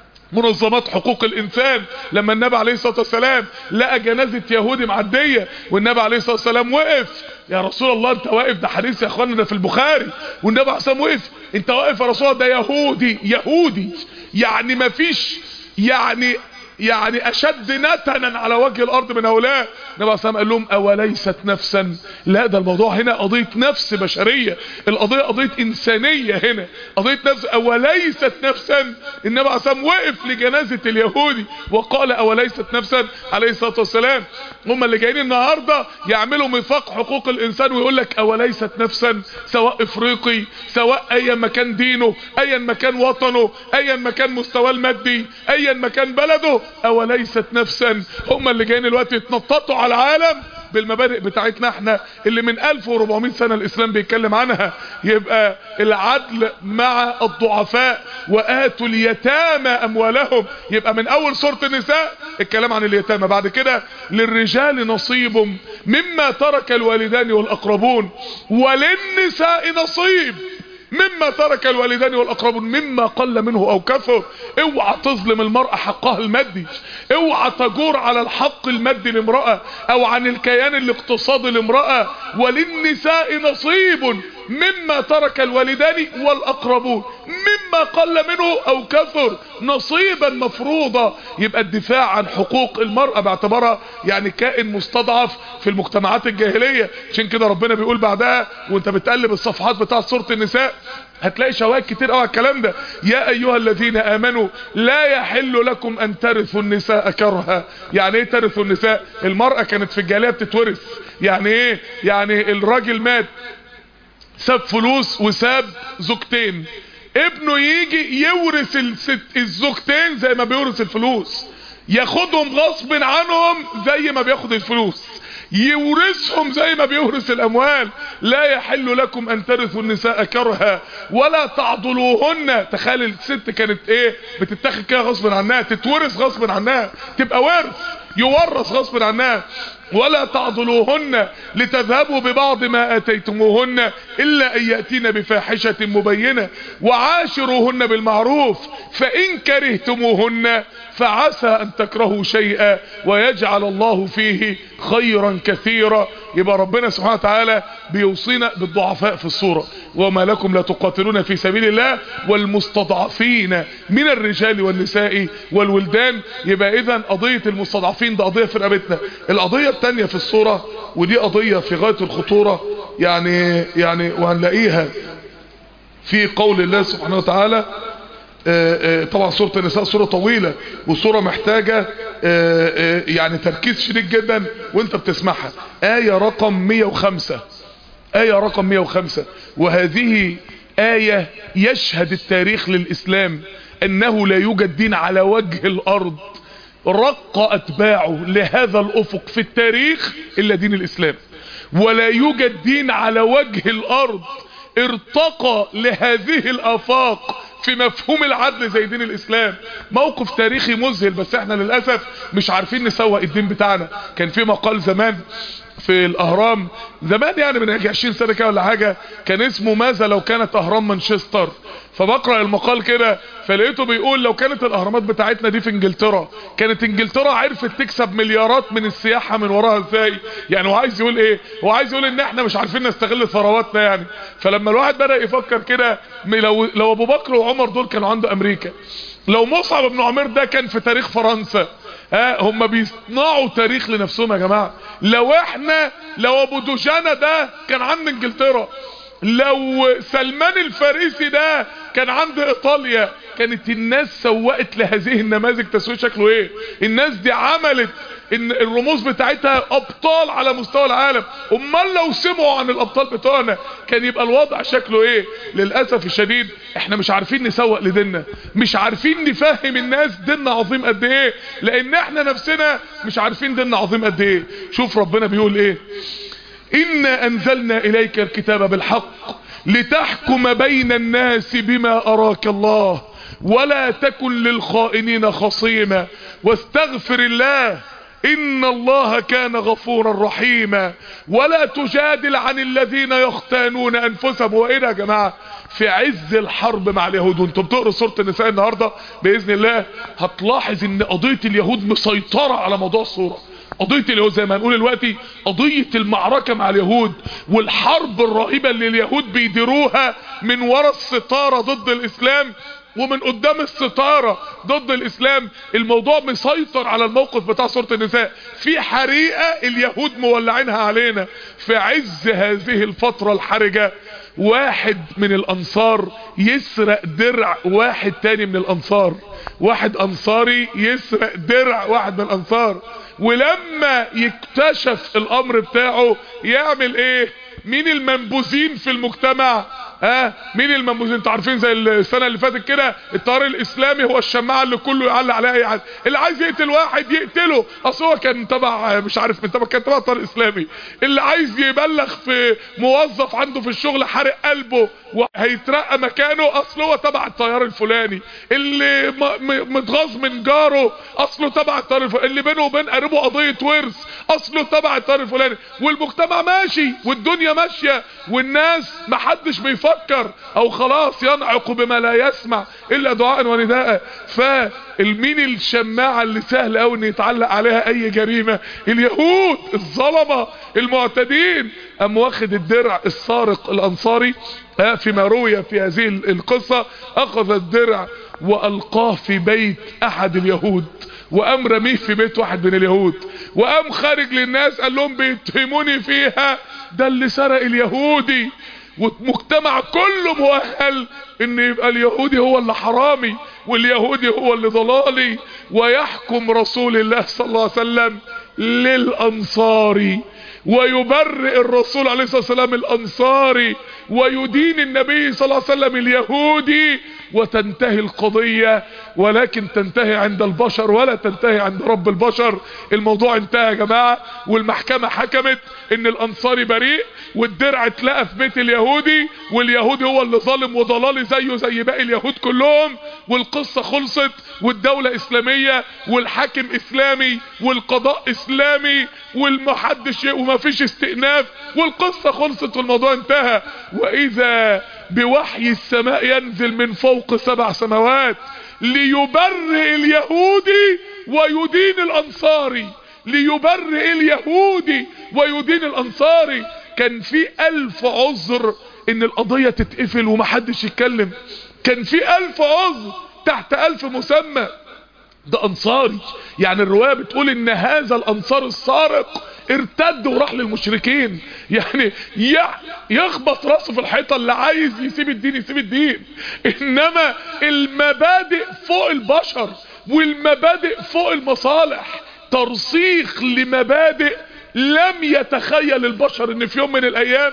منظمات حقوق الانسان لما النبي عليه الصلاة والسلام لقى جنازة يهودي معدية والنبي عليه الصلاة والسلام وقف، يا رسول الله انت واقف، ده حديث يا اخوانا ده في البخاري، والنبي عليه الصلاة والسلام وقف، انت واقف يا رسول الله ده يهودي، يهودي يعني ما فيش يعني يعني اشد نتنا على وجه الارض من هؤلاء. النبي صلى الله عليه وسلم قال لهم اوليست نفسا؟ لا، ده الموضوع هنا قضية نفس بشرية، القضية قضية انسانية هنا، قضية نفس. اوليست نفسا؟ النبي عليه الصلاة والسلام وقف لجنازة اليهودي وقال اوليست نفسا عليه الصلاة والسلام. هم اللي جايين النهاردة يعملوا ميثاق حقوق الانسان ويقول لك اوليست نفسا، سواء افريقي، سواء ايا مكان دينه، ايا مكان وطنه، ايا مكان مستواه المادي، ايا مكان بلده، اوليست نفسا. هم اللي جايين الوقت يتنططوا على العالم بالمبادئ بتاعتنا احنا اللي من ألف وأربعمائة سنة الاسلام بيتكلم عنها. يبقى العدل مع الضعفاء، وآتوا اليتامى اموالهم. يبقى من اول سورة النساء الكلام عن اليتامى، بعد كده للرجال نصيب مما ترك الوالدان والاقربون وللنساء نصيب مما ترك الوالدان والاقربون مما قل منه او كثر. اوعى تظلم المرأة حقها المادي، اوعى تجور على الحق المادي لامرأة او عن الكيان الاقتصادي لامرأة. وللنساء نصيب مما ترك الوالدان والاقربون مما قل منه او كثر، نصيبا مفروضا. يبقى الدفاع عن حقوق المرأة باعتبارها يعني كائن مستضعف في المجتمعات الجاهلية. عشان كده ربنا بيقول بعدها وانت بتقلب الصفحات بتاع سورة النساء هتلاقي شواهد كتير قوي على الكلام ده. يا ايها الذين امنوا لا يحل لكم ان ترثوا النساء كرها. يعني ايه ترثوا النساء؟ المرأة كانت في الجاهلية بتتورث. يعني ايه؟ يعني الراجل مات ساب فلوس وساب زوجتين، ابنه يجي يورث الست الزوجتين زي ما بيورث الفلوس، ياخدهم غصب عنهم زي ما بياخد الفلوس، يورثهم زي ما بيورث الاموال. لا يحل لكم ان ترثوا النساء كرها ولا تعضلوهن. تخيل الست كانت ايه؟ بتتاخد كده غصب عنها، تتورث غصب عنها، تبقى ورث يورث غصب عنها. ولا تعضلوهن لتذهبوا ببعض ما اتيتموهن الا ان ياتين بفاحشة مبينة وعاشروهن بالمعروف فان كرهتموهن فعسى ان تكرهوا شيئا ويجعل الله فيه خيرا كثيرا. يبقى ربنا سبحانه وتعالى بيوصينا بالضعفاء في الصورة. وما لكم لا تقاتلون في سبيل الله والمستضعفين من الرجال والنساء والولدان. يبقى اذا قضية المستضعفين ده قضية في رقبتنا. القضية التانية في الصورة ودي قضية في غاية الخطورة، يعني يعني وهنلاقيها في قول الله سبحانه وتعالى. طبعا سورة النساء سورة طويلة وسورة محتاجة يعني تركيز شديد جدا وانت بتسمعها. آية رقم مية وخمسة، آية رقم مية وخمسة، وهذه آية يشهد التاريخ للإسلام أنه لا يوجد دين على وجه الأرض رق أتباعه لهذا الأفق في التاريخ إلا دين الإسلام، ولا يوجد دين على وجه الأرض ارتقى لهذه الآفاق في مفهوم العدل زي دين الاسلام. موقف تاريخي مذهل، بس احنا للأسف مش عارفين نسوق الدين بتاعنا. كان في مقال زمان في الاهرام زمان يعني من عشرين سنة كده ولا حاجة، كان اسمه ماذا لو كانت اهرام مانشستر. فبقرأ المقال كده فلقيته بيقول لو كانت الاهرامات بتاعتنا دي في انجلترا كانت انجلترا عرفت تكسب مليارات من السياحة من وراها ازاي. يعني هو عايز يقول ايه؟ هو عايز يقول ان احنا مش عارفين نستغل ثرواتنا يعني. فلما الواحد بدأ يفكر كده، لو, لو ابو بكر وعمر دول كانوا عنده امريكا، لو مصعب بن عمير ده كان في تاريخ فرنسا، ها هم بيصنعوا تاريخ لنفسهم يا جماعة. لو احنا لو ابو دجانة ده كان عند انجلترا، لو سلمان الفارسي ده كان عند ايطاليا، كانت الناس سوقت لهذه النماذج تسويق شكله ايه. الناس دي عملت ان الرموز بتاعتها ابطال على مستوى العالم. امال لو سمعوا عن الابطال بتوعنا كان يبقى الوضع شكله ايه. للأسف الشديد احنا مش عارفين نسوق لديننا، مش عارفين نفهم الناس ديننا عظيم قد ايه، لان احنا نفسنا مش عارفين ديننا عظيم قد ايه. شوف ربنا بيقول ايه: إنا أنزلنا إليك الكتاب بالحق لتحكم بين الناس بما أراك الله ولا تكن للخائنين خصيما واستغفر الله إن الله كان غفورا رحيما ولا تجادل عن الذين يختانون أنفسهم. وإيه يا جماعة؟ في عز الحرب مع اليهود، وانتم بتقروا سورة النساء النهاردة بإذن الله هتلاحظ ان قضية اليهود مسيطرة على موضوع الصورة. قضية اليهود زي ما هنقول دلوقتي قضية المعركة مع اليهود والحرب الرهيبة اللي اليهود بيديروها من وراء الستارة ضد الإسلام ومن قدام الستارة ضد الاسلام. الموضوع مسيطر على الموقف بتاع سورة النساء. في حريقة اليهود مولعينها علينا في عز هذه الفترة الحرجة. واحد من الانصار يسرق درع واحد تاني من الانصار، واحد انصاري يسرق درع واحد من الانصار، ولما يكتشف الامر بتاعه يعمل ايه؟ مين المنبوذين في المجتمع؟ ها آه مين المنبوذين؟ انتوا عارفين زي السنه اللي فاتت كده التيار الاسلامي هو الشماعه اللي كله يعلق عليها اي حد، اللي عايز يقتل واحد يقتله، اصل هو كان تبع مش عارف من تبع كان تبع التيار الاسلامي. اللي عايز يبلغ في موظف عنده في الشغل حرق قلبه وهيترقى مكانه اصل هو تبع التيار الفلاني. اللي متغاظ من جاره اصله تبع التيار الفلاني. اللي بينه وبين قريبه قضيه ورث اصله تبع التيار الفلاني. والمجتمع ماشي والدنيا ماشيه والناس محدش بيفكر او خلاص ينعق بما لا يسمع الا دعاء ونداء. فالمين الشماعه اللي سهل قوي ان يتعلق عليها اي جريمه؟ اليهود الظلمه المعتدين. قام واخد الدرع السارق الانصاري فيما روي في هذه القصة، اخذ الدرع والقاه في بيت احد اليهود وقام رميه في بيت واحد من اليهود، وقام خارج للناس قال لهم بيتهموني فيها ده اللي سرق اليهودي. والمجتمع كله مؤهل ان يبقى اليهودي هو اللي حرامي واليهودي هو اللي ضلالي. ويحكم رسول الله صلى الله عليه وسلم للانصاري ويبرئ الرسول عليه الصلاة والسلام الانصاري ويدين النبي صلى الله عليه وسلم اليهودي، وتنتهي القضية. ولكن تنتهي عند البشر ولا تنتهي عند رب البشر. الموضوع انتهى يا جماعة، والمحكمة حكمت ان الانصاري بريء والدرع اتلقى في بيت اليهودي واليهودي هو اللي ظالم وضلالي زيه زي باقي اليهود كلهم. والقصة خلصت والدولة اسلامية والحاكم اسلامي والقضاء اسلامي والمحدش وما فيش استئناف والقصة خلصت والموضوع انتهى. واذا بوحي السماء ينزل من فوق سبع سماوات ليبرئ اليهودي ويدين الانصاري، ليبرئ اليهودي ويدين الانصاري. كان في الف عذر ان القضية تتقفل ومحدش يتكلم، كان في الف عذر تحت الف مسمى. ده انصاري، يعني الرواية بتقول ان هذا الانصار السارق ارتد وراح للمشركين، يعني يخبط راسه في الحيطة. اللي عايز يسيب الدين يسيب الدين، انما المبادئ فوق البشر والمبادئ فوق المصالح. ترسيخ لمبادئ لم يتخيل البشر ان في يوم من الايام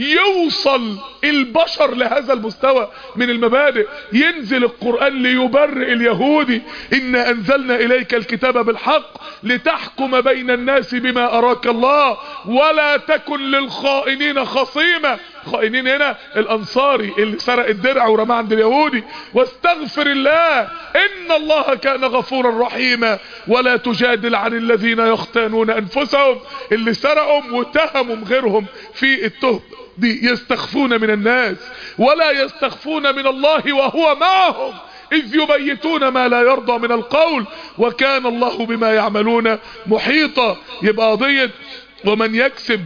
يوصل البشر لهذا المستوى من المبادئ. ينزل القرآن ليبرئ اليهودي إنا أنزلنا إليك الكتاب بالحق لتحكم بين الناس بما أراك الله ولا تكن للخائنين خصيما. خائنين هنا الأنصاري اللي سرق الدرع ورماه عند اليهودي. واستغفر الله إن الله كان غفورا رحيما. ولا تجادل عن الذين يختانون أنفسهم، اللي سرقهم واتهموا غيرهم في التهم دي. يستخفون من الناس ولا يستخفون من الله وهو معهم إذ يبيتون ما لا يرضى من القول وكان الله بما يعملون محيطا. يبقى قضية ومن يكسب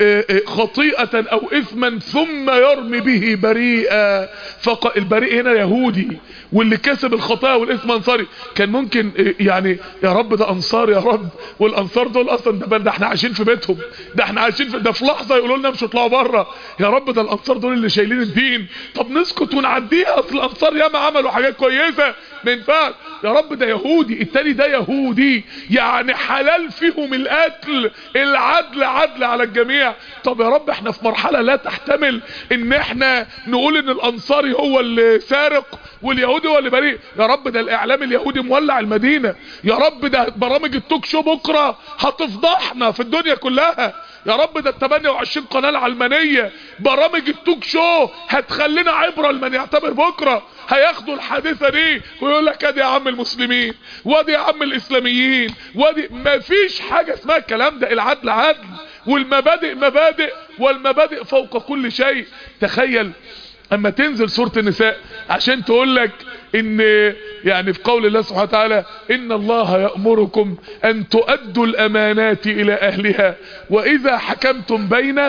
خطيئة او اثما ثم يرمي به بريئا. فالبريء هنا يهودي واللي كسب الخطايا والاثم انصاري. كان ممكن يعني يا رب ده انصار يا رب، والانصار دول اصلا ده, ده احنا عايشين في بيتهم، ده احنا عايشين في ده في لحظه يقولوا لنا مش هتطلعوا بره. يا رب ده الانصار دول اللي شايلين الدين، طب نسكت ونعديها اصل الانصار ياما عملوا حاجات كويسه ما ينفعش. يا رب ده يهودي، التاني ده يهودي يعني حلال فيهم القتل، العدل عدل على الجميع. طب يا رب احنا في مرحله لا تحتمل ان احنا نقول ان الانصاري هو اللي سارق واليهودي هو اللي بريء. يا رب ده الاعلام اليهودي مولع المدينه، يا رب ده برامج التوك شو بكره هتفضحنا في الدنيا كلها. يا رب ده الثمانية وعشرين قناه العلمانيه برامج التوك شو هتخلينا عبره لمن يعتبر بكره. هياخدوا الحادثه دي ويقول لك ادي يا عم المسلمين وادي يا عم الاسلاميين وادي. مفيش حاجه اسمها الكلام ده. العدل عدل والمبادئ مبادئ والمبادئ فوق كل شيء. تخيل اما تنزل سورة النساء عشان تقول لك ان يعني في قول الله سبحانه وتعالى ان الله يأمركم ان تؤدوا الامانات الى اهلها واذا حكمتم بين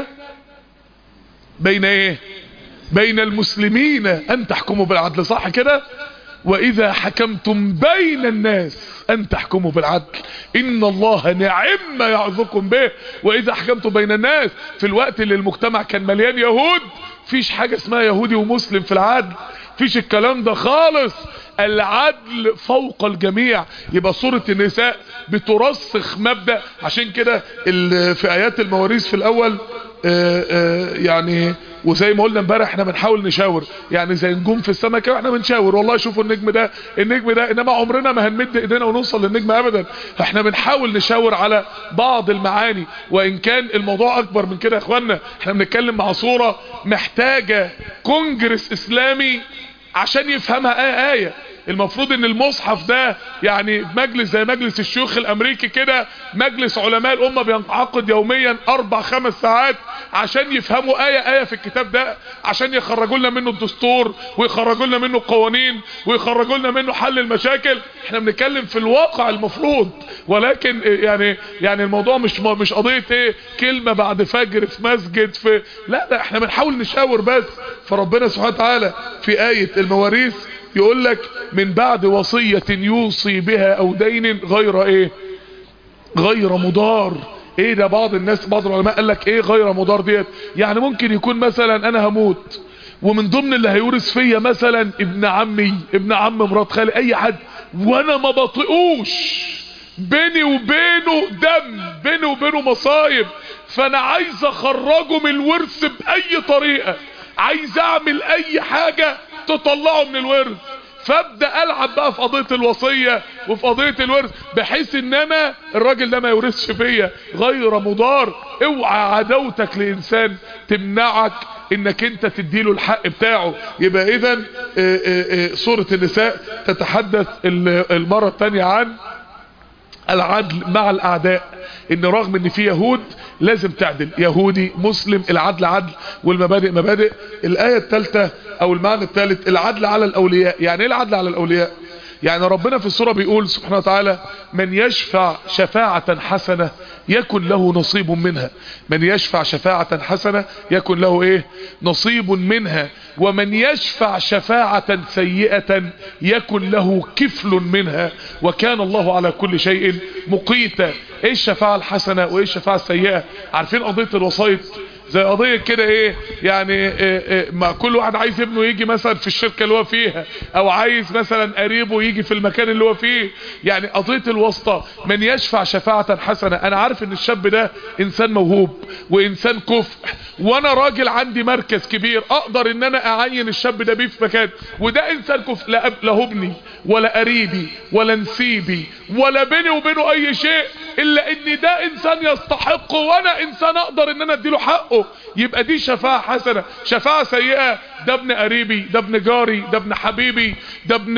بين ايه بين المسلمين ان تحكموا بالعدل. صح كده؟ واذا حكمتم بين الناس ان تحكموا بالعدل ان الله نعم ما يعظكم به. واذا حكمتم بين الناس، في الوقت اللي المجتمع كان مليان يهود، فيش حاجة اسمها يهودي ومسلم في العدل، فيش الكلام ده خالص. العدل فوق الجميع. يبقى سورة النساء بترسخ مبدأ. عشان كده في ايات المواريث في الاول آآ آآ يعني، وزي ما قلنا امبارح احنا بنحاول نشاور، يعني زي نجوم في السماء كده احنا بنشاور، والله شوفوا النجم ده النجم ده، انما عمرنا ما هنمد ايدينا ونوصل للنجم ابدا. احنا بنحاول نشاور على بعض المعاني، وان كان الموضوع اكبر من كده يا اخوانا. احنا بنتكلم مع صورة محتاجة كونجرس اسلامي عشان يفهمها آية آية. المفروض ان المصحف ده يعني مجلس زي مجلس الشيوخ الامريكي كده، مجلس علماء الامة بينعقد يوميا اربع خمس ساعات عشان يفهموا آية آية في الكتاب ده، عشان يخرجوا لنا منه الدستور ويخرجوا لنا منه القوانين ويخرجوا لنا منه حل المشاكل. احنا بنتكلم في الواقع المفروض، ولكن يعني يعني الموضوع مش مش قضية ايه كلمة بعد فجر في مسجد في لا لا احنا بنحاول نشاور بس. فربنا سبحانه وتعالى في آية المواريث يقول لك من بعد وصية يوصي بها او دين غير ايه غير مضار. ايه ده؟ بعض الناس بعض العلماء قال لك ايه غير مضار ديت؟ يعني ممكن يكون مثلا انا هموت ومن ضمن اللي هيورث فيا مثلا ابن عمي ابن عم مرات خالي اي حد، وانا ما بطيقوش، بيني وبينه دم، بيني وبينه مصايب، فانا عايز اخرجه من الورث باي طريقة، عايز اعمل اي حاجة تطلعه من الورث. فابدا العب بقى في قضيه الوصيه وفي قضيه الورث بحيث ان انا الراجل ده ما يورثش فيا غير مضار. اوعى عداوتك لانسان تمنعك انك انت تديله الحق بتاعه. يبقى اذا سوره النساء تتحدث المره الثانيه عن العدل مع الاعداء، ان رغم ان في يهود لازم تعدل، يهودي مسلم، العدل عدل والمبادئ مبادئ. الايه الثالثه او المعنى الثالث العدل على الاولياء. يعني ايه العدل على الاولياء؟ يعني ربنا في السوره بيقول سبحانه وتعالى من يشفع شفاعه حسنه يكن له نصيب منها. من يشفع شفاعه حسنه يكن له ايه نصيب منها. ومن يشفع شفاعه سيئه يكن له كفل منها وكان الله على كل شيء مقيتا. ايه الشفاعه الحسنه وايه الشفاعه السيئه؟ عارفين قضيه الوسائط زي قضية كده ايه يعني إيه إيه ما كل واحد عايز ابنه يجي مثلا في الشركة اللي هو فيها، او عايز مثلا قريبه يجي في المكان اللي هو فيه. يعني قضية الواسطة من يشفع شفاعة حسنة. انا عارف ان الشاب ده انسان موهوب وانسان كفء، وانا راجل عندي مركز كبير اقدر ان انا اعين الشاب ده بيه في مكان، وده انسان كفء لا لا ابني ولا قريبي ولا نسيبي ولا بيني وبينه اي شيء، الا ان ده انسان يستحق وانا انسان اقدر ان انا اديله حقه. يبقى دي شفاعة حسنة. شفاعة سيئة ده ابن قريبي، ده ابن جاري، ده ابن حبيبي، ده ابن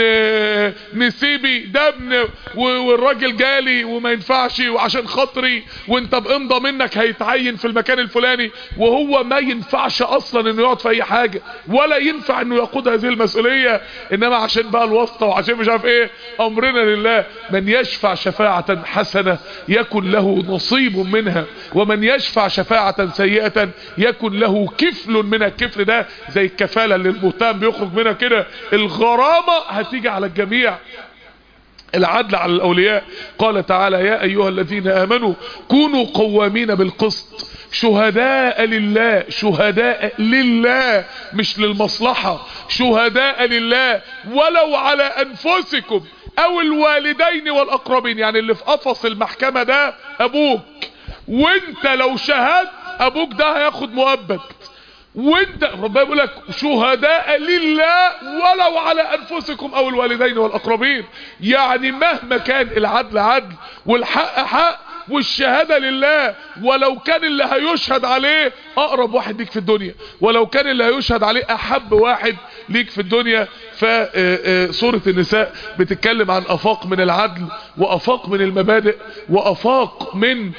نسيبي، ده ابن والراجل جالي وما ينفعش وعشان خاطري وانت بامضى منك هيتعين في المكان الفلاني، وهو ما ينفعش اصلا انه يقعد في اي حاجة ولا ينفع انه يقود هذه المسؤولية، انما عشان بقى الواسطة وعشان مش عارف ايه. امرنا لله. من يشفع شفاعة حسنة يكن له نصيب منها ومن يشفع شفاعة سيئة يكن له كفل منها. الكفل ده زي الكفالة اللي المتهم بيخرج منها كده، الغرامة هتيجي على الجميع. العدل على الاولياء. قال تعالى يا ايها الذين امنوا كونوا قوامين بالقسط شهداء لله. شهداء لله مش للمصلحة، شهداء لله ولو على انفسكم او الوالدين والاقربين. يعني اللي في قفص المحكمة ده ابوك، وانت لو شهدت ابوك ده هياخد مؤبد، وانت ربنا يقول لك شهداء لله ولو على انفسكم او الوالدين والاقربين. يعني مهما كان العدل عدل والحق حق والشهادة لله، ولو كان اللي هيشهد عليه اقرب واحد ليك في الدنيا، ولو كان اللي هيشهد عليه احب واحد ليك في الدنيا. فسورة النساء بتتكلم عن افاق من العدل وافاق من المبادئ وافاق من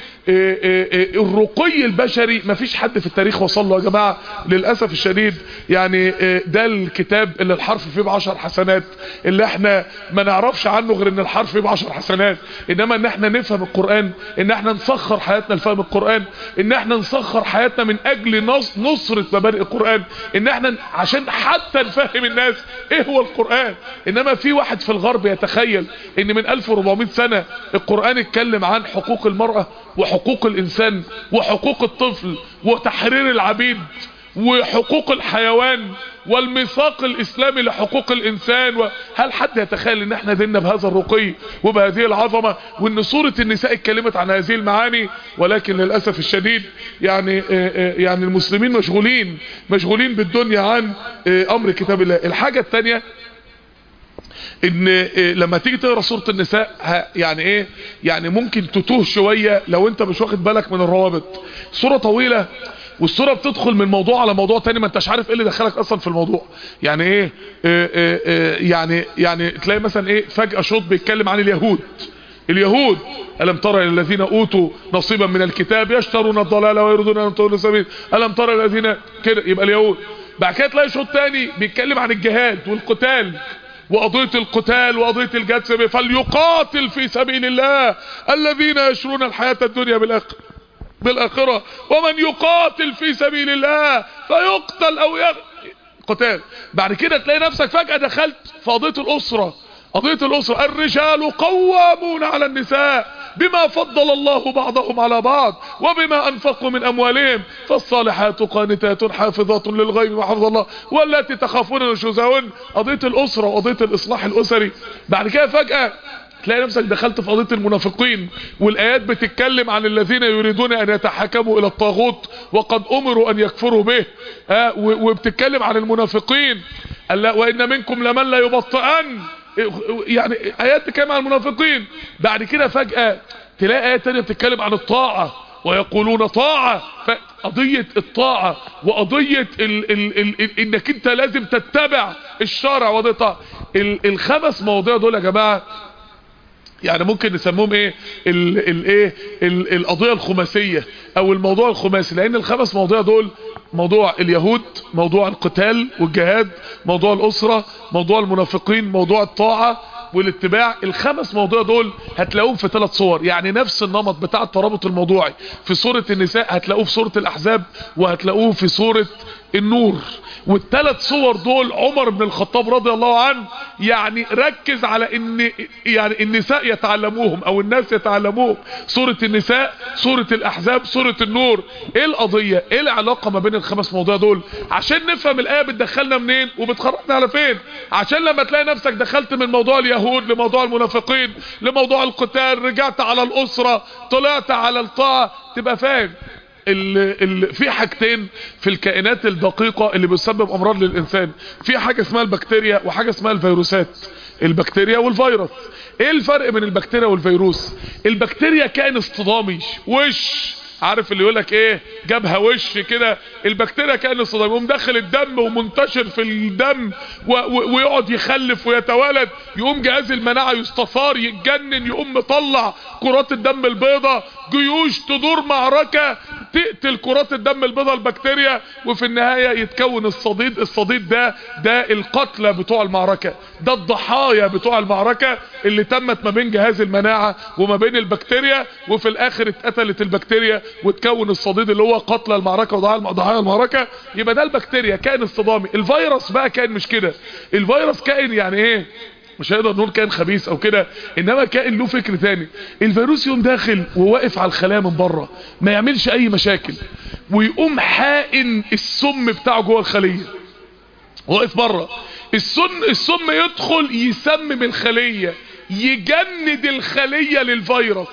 الرقي البشري. مفيش حد في التاريخ وصل له يا جماعة للأسف الشديد. يعني ده الكتاب اللي الحرف فيه بعشر حسنات، اللي احنا ما نعرفش عنه غير ان الحرف فيه بعشر حسنات، انما ان احنا نفهم القرآن، ان احنا نسخر حياتنا لفهم القرآن، ان احنا نسخر حياتنا من اجل نصرة مبادئ القرآن، ان احنا عشان حتى نفهم الناس ايه هو القرآن. انما في واحد في الغرب يتخيل ان من ألف وأربعمائة سنة القرآن اتكلم عن حقوق المرأة وحقوق الانسان وحقوق الطفل وتحرير العبيد وحقوق الحيوان والميثاق الاسلامي لحقوق الانسان و... هل حد يتخيل ان احنا ديننا بهذا الرقي وبهذه العظمة، وان سورة النساء اتكلمت عن هذه المعاني؟ ولكن للأسف الشديد يعني يعني المسلمين مشغولين مشغولين بالدنيا عن امر كتاب الله. الحاجة الثانية ان لما تيجي تقرا سوره النساء يعني ايه، يعني ممكن تتوه شويه لو انت مش واخد بالك من الروابط. سوره طويله والسوره بتدخل من موضوع على موضوع تاني، ما انتش عارف ايه اللي دخلك اصلا في الموضوع. يعني ايه, إيه, إيه, إيه يعني يعني تلاقي مثلا ايه فجاه شوط بيتكلم عن اليهود. اليهود ألم ترى الذين أوتوا نصيبا من الكتاب يشترون الضلالة ويريدون أن يضلوا السبيل ألم ترى الذين كده، يبقى اليهود. بعد كده تلاقي شوط تاني بيتكلم عن الجهاد والقتال وقضية القتال وقضية الجهاد، فليقاتل في سبيل الله الذين يشرون الحياة الدنيا بالآخرة بالآخرة ومن يقاتل في سبيل الله فيقتل أو يغ... قتال. بعد كده تلاقي نفسك فجأة دخلت في قضية الأسرة. قضية الأسرة، الرجال قوامون على النساء بما فضل الله بعضهم على بعض وبما أنفقوا من أموالهم فالصالحات قانتات حافظات للغيب ما حفظ الله والتي تخافون نشوزهن. قضية الأسرة وقضية الإصلاح الأسري. بعد كده فجأة تلاقي نفسك دخلت في قضية المنافقين، والآيات بتتكلم عن الذين يريدون أن يتحكموا إلى الطاغوت وقد أمروا أن يكفروا به. ها وبتتكلم عن المنافقين، وإن منكم لمن لا يبطئن، يعني آيات تتكلم عن المنافقين. بعد كده فجأة تلاقي آيات تانية بتتكلم عن الطاعة ويقولون طاعة. فقضية الطاعة وقضية ال ال ال ال انك انت لازم تتبع الشرع وقضية الطاعة. الخمس مواضيع دول يا جماعة يعني ممكن نسموهم ايه الايه القضيه الخماسيه او الموضوع الخماسي، لان الخمس مواضيع دول موضوع اليهود، موضوع القتال والجهاد، موضوع الاسره، موضوع المنافقين، موضوع الطاعه والاتباع. الخمس مواضيع دول هتلاقوهم في ثلاث صور، يعني نفس النمط بتاع الترابط الموضوعي في سوره النساء هتلاقوه في سوره الاحزاب وهتلاقوه في سوره النور. والثلاث صور دول عمر بن الخطاب رضي الله عنه يعني ركز على ان يعني النساء يتعلموهم او الناس يتعلموهم. سورة النساء، سورة الاحزاب، سورة النور. ايه القضية؟ ايه العلاقة ما بين الخمس مواضيع دول عشان نفهم الايه بتدخلنا منين وبتخرجنا على فين؟ عشان لما تلاقي نفسك دخلت من موضوع اليهود لموضوع المنافقين لموضوع القتال، رجعت على الاسرة، طلعت على الطاعة، تبقى فاهم ال ال في حاجتين في الكائنات الدقيقة اللي بتسبب امراض للانسان. في حاجة اسمها البكتيريا وحاجة اسمها الفيروسات. البكتيريا والفيروس. ايه الفرق بين البكتيريا والفيروس؟ البكتيريا كائن اصطدامي، وش عارف اللي يقولك ايه جابها وش كده. البكتيريا كائن اصطدامي يقوم داخل الدم ومنتشر في الدم ويقعد يخلف ويتولد، يقوم جهاز المناعة يستثار يتجنن، يقوم مطلع كرات الدم البيضاء، جيوش تدور معركة تقتل كرات الدم البيضاء البكتيريا، وفي النهاية يتكون الصديد. الصديد ده ده القتلى بتوع المعركة، ده الضحايا بتوع المعركة اللي تمت ما بين جهاز المناعة وما بين البكتيريا، وفي الاخر اتقتلت البكتيريا وتكون الصديد اللي هو قتلى المعركة وضحايا المعركة. يبقى ده البكتيريا كائن اصطدامي. الفيروس بقى كائن مش كده. الفيروس كائن يعني ايه، مش هيقدر نقول كائن خبيث او كده، انما كائن له فكر تاني. الفيروس يقوم داخل وواقف على الخلايا من بره ما يعملش اي مشاكل، ويقوم حائن السم بتاعه جوه الخلية واقف بره. السم السم يدخل يسمم الخلية، يجند الخلية للفيروس،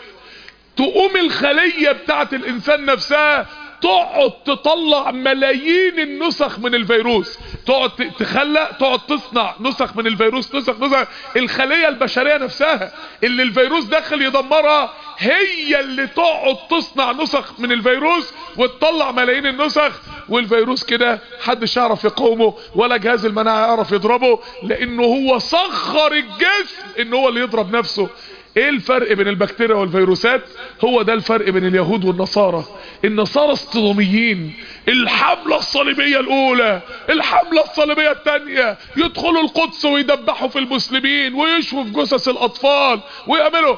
تقوم الخلية بتاعت الانسان نفسها تقعد تطلع ملايين النسخ من الفيروس، تقعد تخلق، تقعد تصنع نسخ من الفيروس، نسخ نسخ. الخلية البشرية نفسها اللي الفيروس داخل يدمرها هي اللي تقعد تصنع نسخ من الفيروس وتطلع ملايين النسخ. والفيروس كده محدش يعرف يقاومه ولا جهاز المناعة يعرف يضربه، لانه هو صغر الجسم ان هو اللي يضرب نفسه. ايه الفرق بين البكتيريا والفيروسات؟ هو ده الفرق بين اليهود والنصارى. النصارى اصطداميين، الحملة الصليبية الاولى، الحملة الصليبية الثانية، يدخلوا القدس ويدبحوا في المسلمين ويشووا في جثث الاطفال ويعملوا،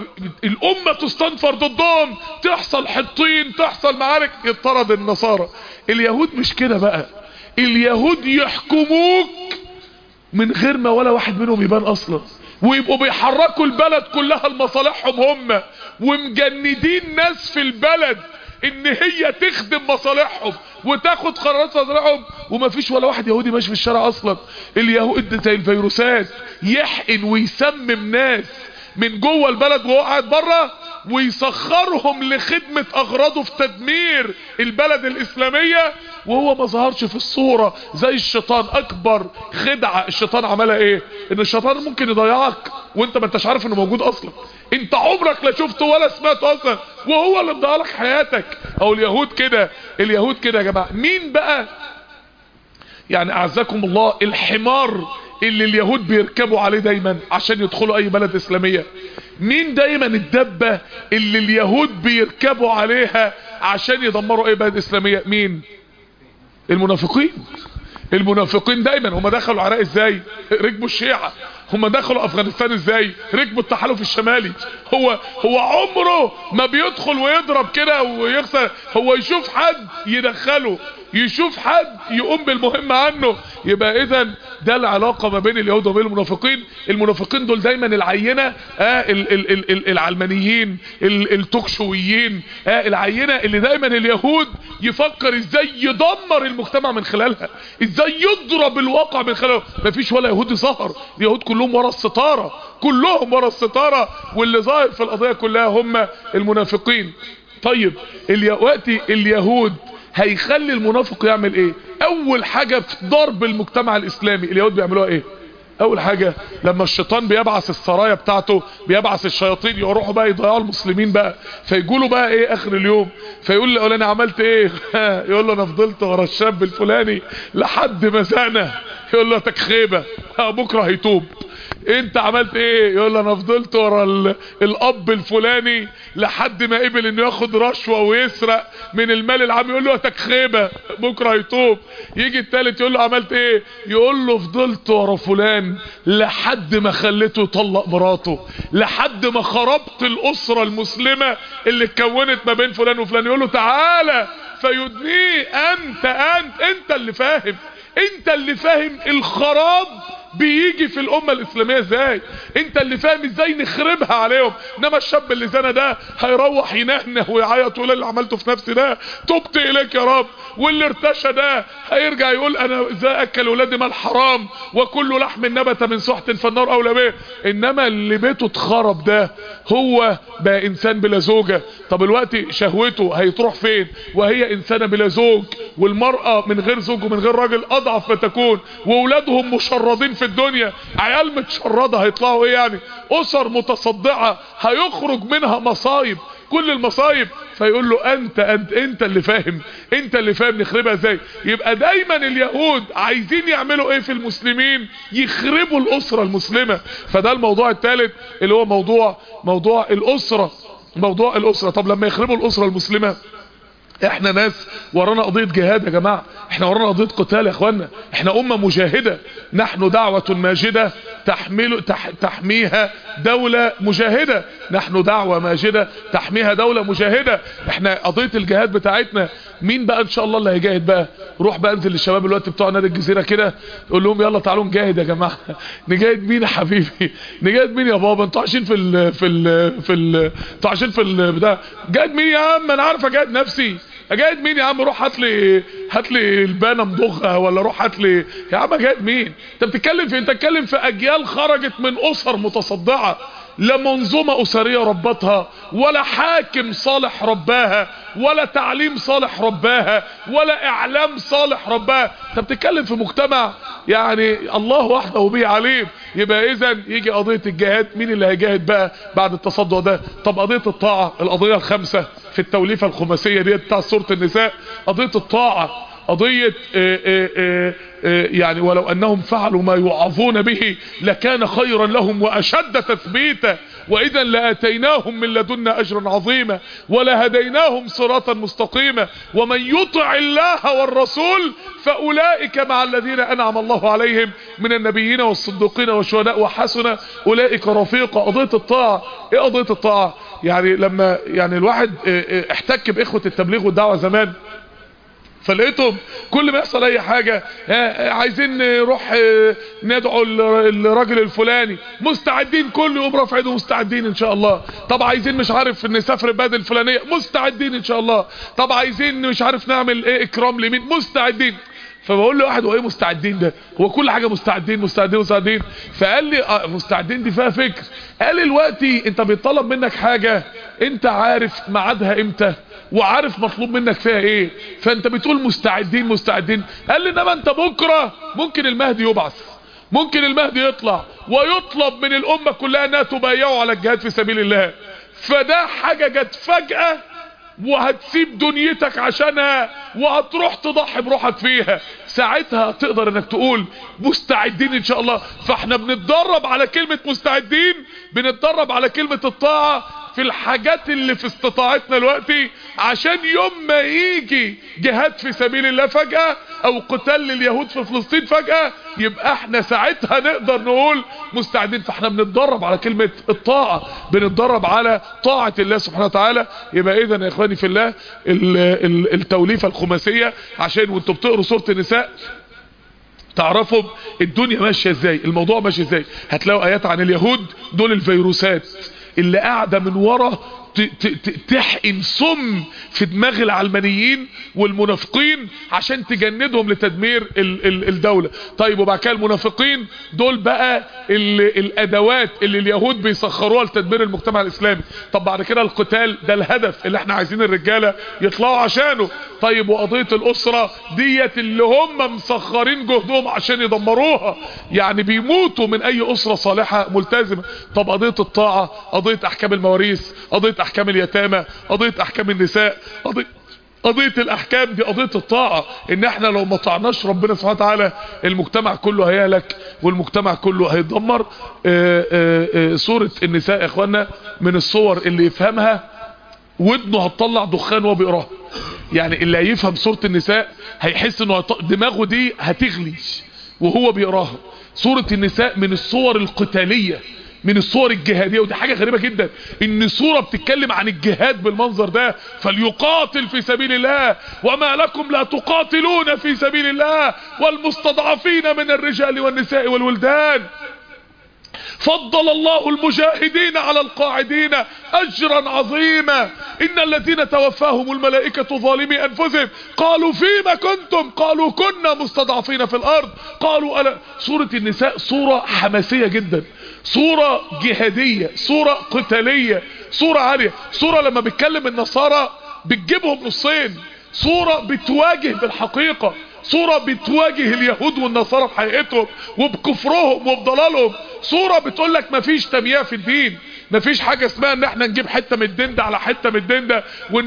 فالامة تستنفر ضدهم، تحصل حطين، تحصل معارك، يطرد النصارى. اليهود مش كده بقى. اليهود يحكموك من غير ما ولا واحد منهم يبان اصلا، ويبقوا بيحركوا البلد كلها لمصالحهم هم، ومجندين ناس في البلد ان هي تخدم مصالحهم وتاخد قرارات في مصالحهم، ومفيش ولا واحد يهودي ماشي في الشارع اصلا. اليهود زي الفيروسات، يحقن ويسمم ناس من جوه البلد وهو قاعد بره، ويسخرهم لخدمة اغراضه في تدمير البلد الاسلامية، وهو ما ظهرش في الصورة. زي الشيطان، اكبر خدعة الشيطان عملها ايه؟ ان الشيطان ممكن يضيعك وانت ما انتش عارف انه موجود اصلا، انت عمرك لا شفته ولا سمعته اصلا، وهو اللي مضيع لك حياتك. او اليهود كده، اليهود كده يا جماعة. مين بقى يعني اعزكم الله الحمار اللي اليهود بيركبوا عليه دايما عشان يدخلوا اي بلد اسلامية؟ مين دايما الدبة اللي اليهود بيركبوا عليها عشان يدمروا اي بلد اسلامية؟ مين؟ المنافقين. المنافقين دايما. هم دخلوا العراق ازاي؟ ركبوا الشيعة. هم دخلوا افغانستان ازاي؟ ركبوا التحالف الشمالي. هو هو عمره ما بيدخل ويضرب كده ويخسر، هو يشوف حد يدخله، يشوف حد يقوم بالمهمة عنه. يبقى اذا ده العلاقة ما بين اليهود وبين المنافقين. المنافقين دول دايما العينة آه ال ال ال ال العلمانيين، ال التوكشويين، آه العينة اللي دايما اليهود يفكر ازاي يدمر المجتمع من خلالها، ازاي يضرب الواقع من خلالها. مفيش ولا يهودي ظهر، اليهود كلهم ورا الستارة، كلهم ورا الستارة، واللي ظاهر في القضية كلها هم المنافقين. طيب الوقتي اليهود هيخلي المنافق يعمل ايه؟ اول حاجة في ضرب المجتمع الاسلامي اليهود بيعملوها ايه؟ اول حاجة لما الشيطان بيبعث السرايا بتاعته، بيبعث الشياطين يروحوا بقى يضيعوا المسلمين بقى، فيقولوا بقى ايه اخر اليوم؟ فيقول له انا عملت ايه؟ يقول له انا فضلت ورا الشاب الفلاني لحد ما زنى. يقول له تكخيبة بكرة هيتوب. انت عملت ايه؟ يقول له انا فضلت ورا الاب الفلاني لحد ما قبل انه ياخد رشوة ويسرق من المال العام. يقول له تكخيبة بكرة هيتوب. يجي التالت يقول له عملت ايه؟ يقول له فضلت ورا فلان لحد ما خليته يطلق مراته، لحد ما خربت الاسرة المسلمة اللي اتكونت ما بين فلان وفلان. يقول له تعالى فيدنيه. انت انت انت اللي فاهم، انت اللي فاهم الخراب بيجي في الامة الاسلامية ازاي، انت اللي فاهم ازاي نخربها عليهم. انما الشاب اللي زنا ده هيروح ينهنه ويعيط ويقول اللي عملته في نفسي ده تبت اليك يا رب. واللي ارتشى ده هيرجع يقول انا ازاي اكل ولادي مال حرام وكل لحم نبت من سحت فالنار اولى به. انما اللي بيته اتخرب ده هو بقى انسان بلا زوجة. طب الوقت شهوته هيتروح فين وهي انسانة بلا زوج؟ والمرأة من غير زوج ومن غير راجل اضعف ما تكون، واولادهم مشردين في الدنيا، عيال متشردة هيطلعوا ايه يعني؟ اسر متصدعة هيخرج منها مصايب، كل المصايب. فيقول له انت انت انت اللي فاهم، انت اللي فاهم نخربها ازاي. يبقى دايما اليهود عايزين يعملوا ايه في المسلمين؟ يخربوا الاسرة المسلمة. فده الموضوع الثالث اللي هو موضوع موضوع الاسرة، موضوع الاسرة. طب لما يخربوا الاسرة المسلمة، احنا ناس ورانا قضية جهاد يا جماعة، احنا ورانا قضية قتال يا اخوانا، احنا امة مجاهدة، نحن دعوة ماجدة تحمل تح تحميها دولة مجاهدة، نحن دعوة ماجدة تحميها دولة مجاهدة. احنا قضية الجهاد بتاعتنا مين بقى ان شاء الله اللي هيجاهد بقى؟ روح بقى انزل للشباب الوقت بتوع نادي الجزيرة كده قول لهم يلا تعالوا نجاهد يا جماعة. نجاهد مين يا حبيبي؟ نجاهد مين يا بابا؟ انتوا عايشين في ال في ال في ال انتوا عايشين في ال بتاع. جاهد مين يا عم؟ انا عارف اجاهد نفسي. اجاهد مين يا عم؟ روح هات لي هات لي البانه مضغها، ولا روح هات لي يا عم. اجاهد مين؟ انت بتتكلم في انت بتتكلم في اجيال خرجت من اسر متصدعه، لا منظومه اسريه ربتها، ولا حاكم صالح رباها، ولا تعليم صالح رباها، ولا اعلام صالح رباها. انت بتتكلم في مجتمع يعني الله وحده به عليم. يبقى اذا يجي قضيه الجهاد، مين اللي هيجاهد بقى بعد التصدع ده؟ طب قضيه الطاعه، القضيه الخامسه في التوليفه الخماسيه دي بتاع سوره النساء، قضيه الطاعه، قضية اه اه اه يعني ولو انهم فعلوا ما يوعظون به لكان خيرا لهم واشد تثبيتا واذا لاتيناهم من لدنا اجرا عظيما ولهديناهم صراطا مستقيما ومن يطع الله والرسول فاولئك مع الذين انعم الله عليهم من النبيين والصديقين والشهداء وحسن اولئك رفيقا. قضية الطاعة، ايه قضية الطاعة؟ يعني لما يعني الواحد احتك باخوة التبليغ والدعوة زمان فلقيتهم كل ما يحصل اي حاجة عايزين نروح ندعو الراجل الفلاني مستعدين، كل يوم رافع ايده مستعدين ان شاء الله. طب عايزين مش عارف نسافر البلد الفلانية مستعدين ان شاء الله. طب عايزين مش عارف نعمل ايه اكرام لمين مستعدين. فبقول له واحد هو ايه مستعدين ده؟ هو كل حاجة مستعدين مستعدين مستعدين. فقال لي اه مستعدين دي فيها فكر. قال لي دلوقتي انت بيطلب منك حاجة انت عارف ميعادها امتى وعارف مطلوب منك فيها ايه، فانت بتقول مستعدين مستعدين. قال لي انما انت بكرة ممكن المهدي يبعث، ممكن المهدي يطلع ويطلب من الامة كلها انها تبايعوا على الجهاد في سبيل الله، فده حاجة جت فجأة وهتسيب دنيتك عشانها وهتروح تضحي بروحك فيها. ساعتها تقدر انك تقول مستعدين ان شاء الله. فاحنا بنتدرب على كلمة مستعدين، بنتدرب على كلمة الطاعة في الحاجات اللي في استطاعتنا دلوقتي، عشان يوم ما يجي جهاد في سبيل الله فجأة او قتال لليهود في فلسطين فجأة، يبقى احنا ساعتها نقدر نقول مستعدين. فاحنا بنتدرب على كلمة الطاعة، بنتدرب على طاعة الله سبحانه وتعالى. يبقى اذا يا اخواني في الله التوليفة الخماسية، عشان وانتوا بتقروا سورة النساء تعرفوا الدنيا ماشية ازاي، الموضوع ماشي ازاي. هتلاقوا ايات عن اليهود، دول الفيروسات اللي قاعدة من ورا تحقن سم في دماغ العلمانيين والمنافقين عشان تجندهم لتدمير ال ال الدولة. طيب وبعد كده المنافقين دول بقى الادوات اللي اليهود بيسخروها لتدمير المجتمع الاسلامي. طب بعد كده القتال ده الهدف اللي احنا عايزين الرجالة يطلعوا عشانه. طيب وقضية الاسرة ديت اللي هم مسخرين جهدهم عشان يدمروها، يعني بيموتوا من اي اسرة صالحة ملتزمة. طب قضية الطاعة، قضية احكام المواريث، قضية احكام اليتامى، قضية احكام النساء، قضية قضية الاحكام دي قضية الطاعة. ان احنا لو ما طعناش ربنا سبحانه وتعالى المجتمع كله هيهلك والمجتمع كله هيتدمر. سورة النساء يا اخوانا من الصور اللي يفهمها ودنه هتطلع دخان وهو بيقراها. يعني اللي هيفهم سورة النساء هيحس انه دماغه دي هتغلي وهو بيقراها. سورة النساء من الصور القتالية، من الصور الجهادية، ودي حاجة غريبة جدا ان صورة بتتكلم عن الجهاد بالمنظر ده. فليقاتل في سبيل الله وما لكم لا تقاتلون في سبيل الله والمستضعفين من الرجال والنساء والولدان فضل الله المجاهدين على القاعدين اجرا عظيما ان الذين توفاهم الملائكة ظالمي انفسهم قالوا فيما كنتم قالوا كنا مستضعفين في الارض قالوا ألا. سورة النساء صورة حماسية جدا، صورة جهادية، صورة قتالية، صورة عالية. صورة لما بتكلم النصارى بتجيبهم نصين، صورة بتواجه بالحقيقة، صورة بتواجه اليهود والنصارى بحقيقتهم وبكفرهم وبضلالهم. صورة بتقول لك مفيش تمييع في الدين، مفيش حاجة اسمها ان احنا نجيب حتة من الدين ده على حتة من الدين ده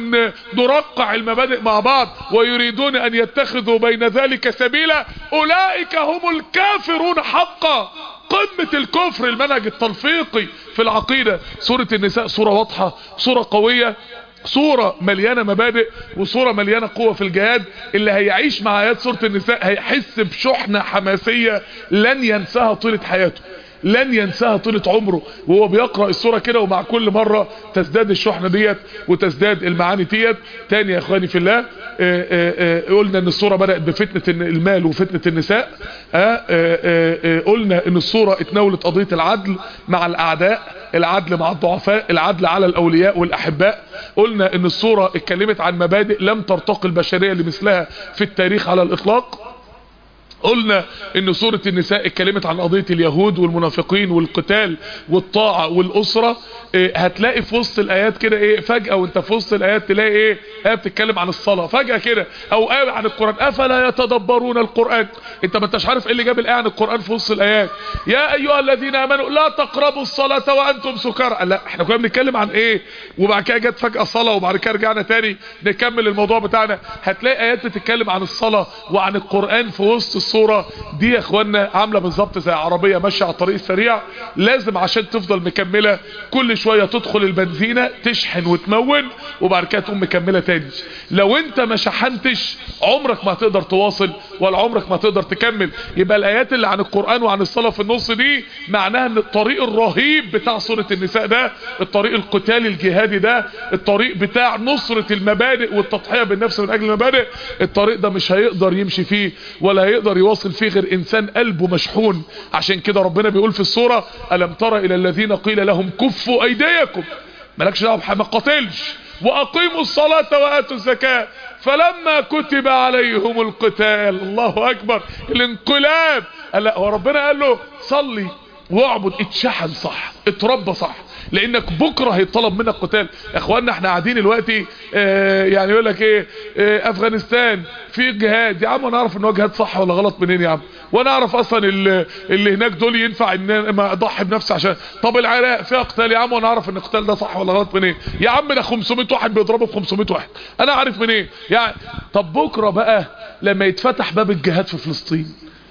ونرقع المبادئ مع بعض ويريدون ان يتخذوا بين ذلك سبيلا اولئك هم الكافرون حقا. قمة الكفر المنهج التلفيقي في العقيدة. سورة النساء صورة واضحة، صورة قوية، صورة مليانة مبادئ، وصورة مليانة قوة في الجهاد. اللي هيعيش مع آيات سورة النساء هيحس بشحنة حماسية لن ينساها طيلة حياته، لن ينساها طيلة عمره وهو بيقرأ السورة كده. ومع كل مرة تزداد الشحنة ديت وتزداد المعاني ديت. تاني يا اخواني في الله، آآ آآ قلنا ان السورة بدأت بفتنة المال وفتنة النساء. آآ آآ قلنا ان السورة اتناولت قضية العدل مع الاعداء، العدل مع الضعفاء، العدل على الاولياء والاحباء. قلنا ان السورة اتكلمت عن مبادئ لم ترتقي البشرية لمثلها في التاريخ على الاطلاق. قلنا ان سورة النساء اتكلمت عن قضية اليهود والمنافقين والقتال والطاعة والاسرة. إيه هتلاقي في وسط الايات كده ايه فجأة وانت في وسط الايات تلاقي ايه ايه بتتكلم عن الصلاة فجأة كده، او ايه عن القرآن افلا يتدبرون القرآن. انت ما انتش عارف ايه اللي جاب الايه عن القرآن في وسط الايات. يا ايها الذين امنوا لا تقربوا الصلاة وانتم سكارى. لا احنا كنا بنتكلم عن ايه وبعد كده جت فجأة الصلاة وبعد كده رجعنا تاني نكمل الموضوع بتاعنا. هتلاقي ايات بتتكلم عن الصلاة وعن القرآن في وسط الصورة دي يا اخوانا عاملة بالظبط زي عربية ماشية على الطريق السريع. لازم عشان تفضل مكملة كل شوية تدخل البنزينة تشحن وتمون وبعد كده تقوم مكملة تاني. لو انت ما شحنتش عمرك ما هتقدر تواصل ولا عمرك ما تقدر تكمل. يبقى الايات اللي عن القرآن وعن الصلاة في النص دي معناها ان الطريق الرهيب بتاع سورة النساء ده، الطريق القتالي الجهادي ده، الطريق بتاع نصرة المبادئ والتضحية بالنفس من اجل المبادئ، الطريق ده مش هيقدر يمشي فيه ولا هيقدر يواصل فيه غير انسان قلبه مشحون. عشان كده ربنا بيقول في السورة: ألم تر إلى الذين قيل لهم كفوا أيديكم، مالكش دعوه ما قاتلش، واقيموا الصلاة واتوا الزكاة فلما كتب عليهم القتال. الله اكبر، الانقلاب. لا، هو ربنا قال له صلي واعبد، اتشحن صح، اتربى صح، لانك بكره هيطلب منك قتال. يا اخوانا احنا قاعدين دلوقتي اه يعني يقول لك ايه اه افغانستان في جهاد. يا عم انا اعرف ان هو جهاد صح ولا غلط منين يا عم؟ وانا اعرف اصلا اللي, اللي هناك دول ينفع ان ما اضحي بنفسي عشان؟ طب العراق فيها قتال يا عم، وانا اعرف ان القتال ده صح ولا غلط منين؟ يا عم ده خمسمائة واحد بيضربوا في خمسمائة واحد، انا عارف منين يعني؟ طب بكره بقى لما يتفتح باب الجهاد في فلسطين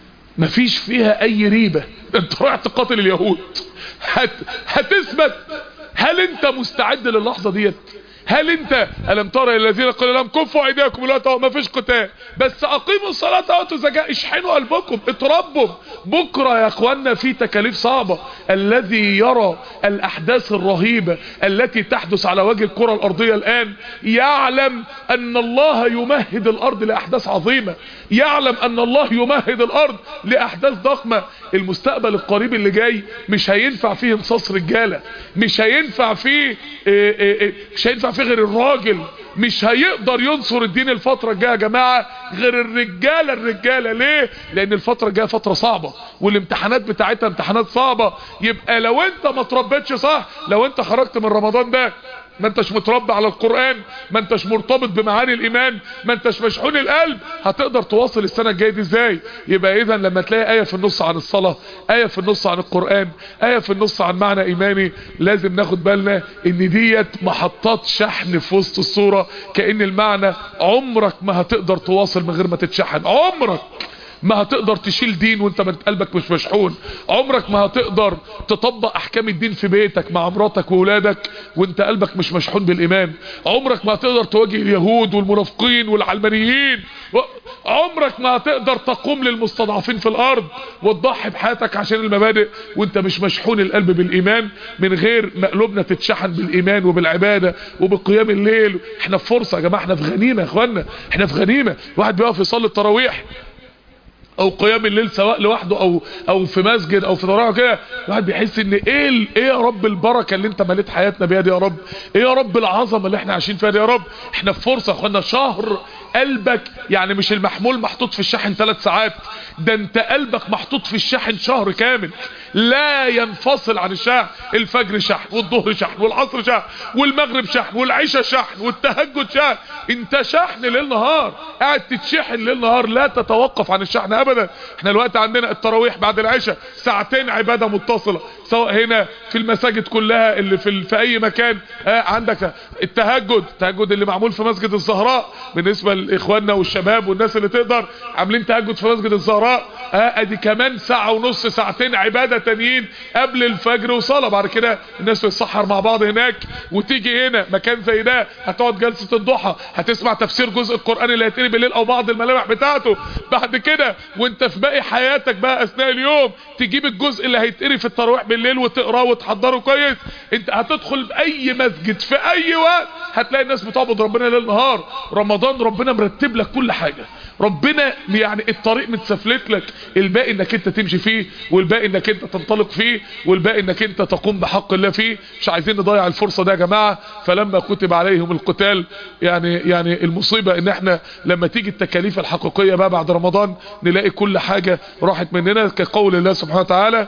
مفيش فيها اي ريبة، انت رايح تقاتل اليهود، هت... هتثبت؟ هل انت مستعد للحظة ديت؟ هل انت ألم ترى الذين قال لهم كفوا ايديكم دلوقتي ما فيش قتال بس اقيموا الصلاة واتوا الزكاة، اشحنوا قلبكم، اتربوا. بكرة يا اخوانا في تكاليف صعبة. الذي يرى الاحداث الرهيبة التي تحدث على وجه الكرة الارضية الان يعلم ان الله يمهد الارض لاحداث عظيمة، يعلم ان الله يمهد الارض لاحداث ضخمة. المستقبل القريب اللي جاي مش هينفع فيه انصاص رجالة، مش هينفع فيه ايه ايه ايه مش هينفع فيه غير الراجل، مش هيقدر ينصر الدين الفترة الجاية يا جماعة غير الرجالة. الرجالة ليه؟ لان الفترة الجاية فترة صعبة والامتحانات بتاعتها امتحانات صعبة. يبقى لو انت ما تربيتش صح، لو انت خرجت من رمضان ده ما انتش متربى على القرآن، ما انتش مرتبط بمعاني الايمان، ما انتش مشحون القلب، هتقدر تواصل السنة الجاية دي ازاي؟ يبقى اذا لما تلاقي آية في النص عن الصلاة، آية في النص عن القرآن، آية في النص عن معنى ايماني، لازم ناخد بالنا ان ديت محطات شحن في وسط الصورة. كأن المعنى عمرك ما هتقدر تواصل من غير ما تتشحن، عمرك ما هتقدر تشيل دين وانت من قلبك مش مشحون، عمرك ما هتقدر تطبق احكام الدين في بيتك مع مراتك وولادك وانت قلبك مش مشحون بالايمان، عمرك ما هتقدر تواجه اليهود والمنافقين والعلمانيين، عمرك ما هتقدر تقوم للمستضعفين في الارض وتضحي بحياتك عشان المبادئ وانت مش مشحون القلب بالايمان، من غير ما قلوبنا تتشحن بالايمان وبالعبادة وبقيام الليل. احنا في فرصة يا جماعة، احنا في غنيمة يا اخوانا، احنا في غنيمة. واحد بيقف يصلي التراويح او قيام الليل سواء لوحده او او في مسجد او في طريقه كده، الواحد بيحس ان ايه ال... ايه يا رب البركه اللي انت مليت حياتنا بيها دي يا رب، ايه يا رب العظمه اللي احنا عايشين فيها دي يا رب. احنا في فرصه يا اخوانا، شهر قلبك يعني مش المحمول محطوط في الشاحن ثلاث ساعات، ده انت قلبك محطوط في الشاحن شهر كامل لا ينفصل عن الشاحن. الفجر شحن والظهر شحن والعصر شحن والمغرب شحن والعشاء شحن والتهجد شحن، انت شحن ليل نهار، قاعد تتشحن ليل نهار لا تتوقف عن الشحن ابدا. احنا الوقت عندنا التراويح بعد العشاء ساعتين عبادة متصلة، سواء هنا في المساجد كلها اللي في, في اي مكان. آه عندك التهجد، التهجد اللي معمول في مسجد الزهراء بالنسبة لاخواننا والشباب والناس اللي تقدر، عاملين تهجد في مسجد الزهراء. اه ادي كمان ساعة ونص ساعتين عبادة تانيين قبل الفجر وصلاة. بعد كده الناس تتسحر مع بعض هناك وتيجي هنا مكان زي ده، هتقعد جلسة الضحى، هتسمع تفسير جزء القرآن اللي هيتقري بالليل او بعض الملامح بتاعته. بعد كده وانت في باقي حياتك بقى اثناء اليوم تجيب الجزء اللي هيتقري في التراويح بالليل وتقراه وتحضره كويس. انت هتدخل باي مسجد في اي وقت هتلاقي الناس بتعبد ربنا ليل نهار. رمضان ربنا مرتب لك كل حاجة، ربنا يعني الطريق متسفلت لك، الباقي انك انت تمشي فيه، والباقي انك انت تنطلق فيه، والباقي انك انت تقوم بحق الله فيه. مش عايزين نضيع الفرصة دي يا جماعة. فلما كتب عليهم القتال، يعني يعني المصيبة ان احنا لما تيجي التكاليف الحقيقية بقى بعد رمضان نلاقي كل حاجة راحت مننا، كقول الله سبحانه وتعالى: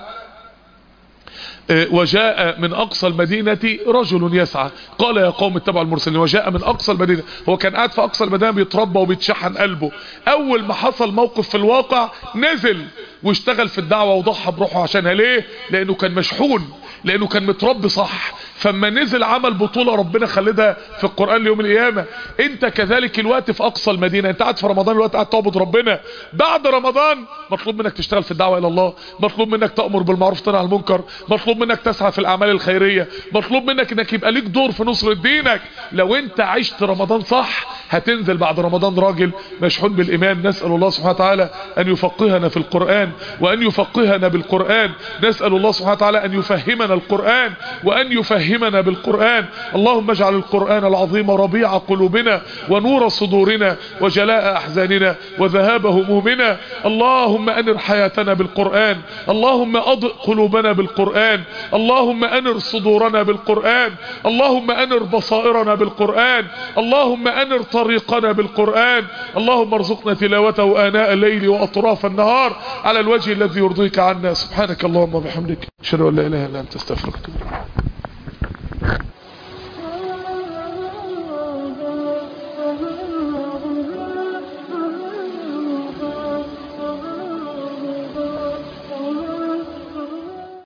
وجاء من اقصى المدينة رجل يسعى قال يا قوم اتبعوا المرسلين. وجاء من اقصى المدينة، هو كان قاعد في اقصى المدينة بيتربى وبيتشحن قلبه. اول ما حصل موقف في الواقع نزل واشتغل في الدعوة وضحى بروحه عشانها. ليه؟ لانه كان مشحون، لانه كان متربي صح. فما نزل عمل بطولة ربنا خلدها في القرآن ليوم القيامة. انت كذلك الوقت في اقصى المدينة، انت قاعد في رمضان الوقت قاعد تعبد ربنا. بعد رمضان مطلوب منك تشتغل في الدعوة الى الله، مطلوب منك تأمر بالمعروف وتنهى عن المنكر، مطلوب منك تسعى في الاعمال الخيرية، مطلوب منك انك يبقى ليك دور في نصر دينك. لو انت عشت رمضان صح هتنزل بعد رمضان راجل مشحون بالايمان. نسأل الله سبحانه وتعالى ان يفقهنا في القرآن وان يفقهنا بالقرآن. نسأل الله سبحانه وتعالى ان يفهمنا القرآن وان يفهمنا بالقرآن. اللهم اجعل القرآن العظيم ربيع قلوبنا ونور صدورنا وجلاء احزاننا وذهاب همومنا. اللهم انر حياتنا بالقرآن، اللهم اضئ قلوبنا بالقرآن، اللهم انر صدورنا بالقرآن، اللهم انر بصائرنا بالقرآن، اللهم انر طريقنا بالقرآن. اللهم ارزقنا تلاوته آناء الليل واطراف النهار على الوجه الذي يرضيك عنا. سبحانك اللهم وبحمدك اشهد ان لا اله الا انت استغفرك.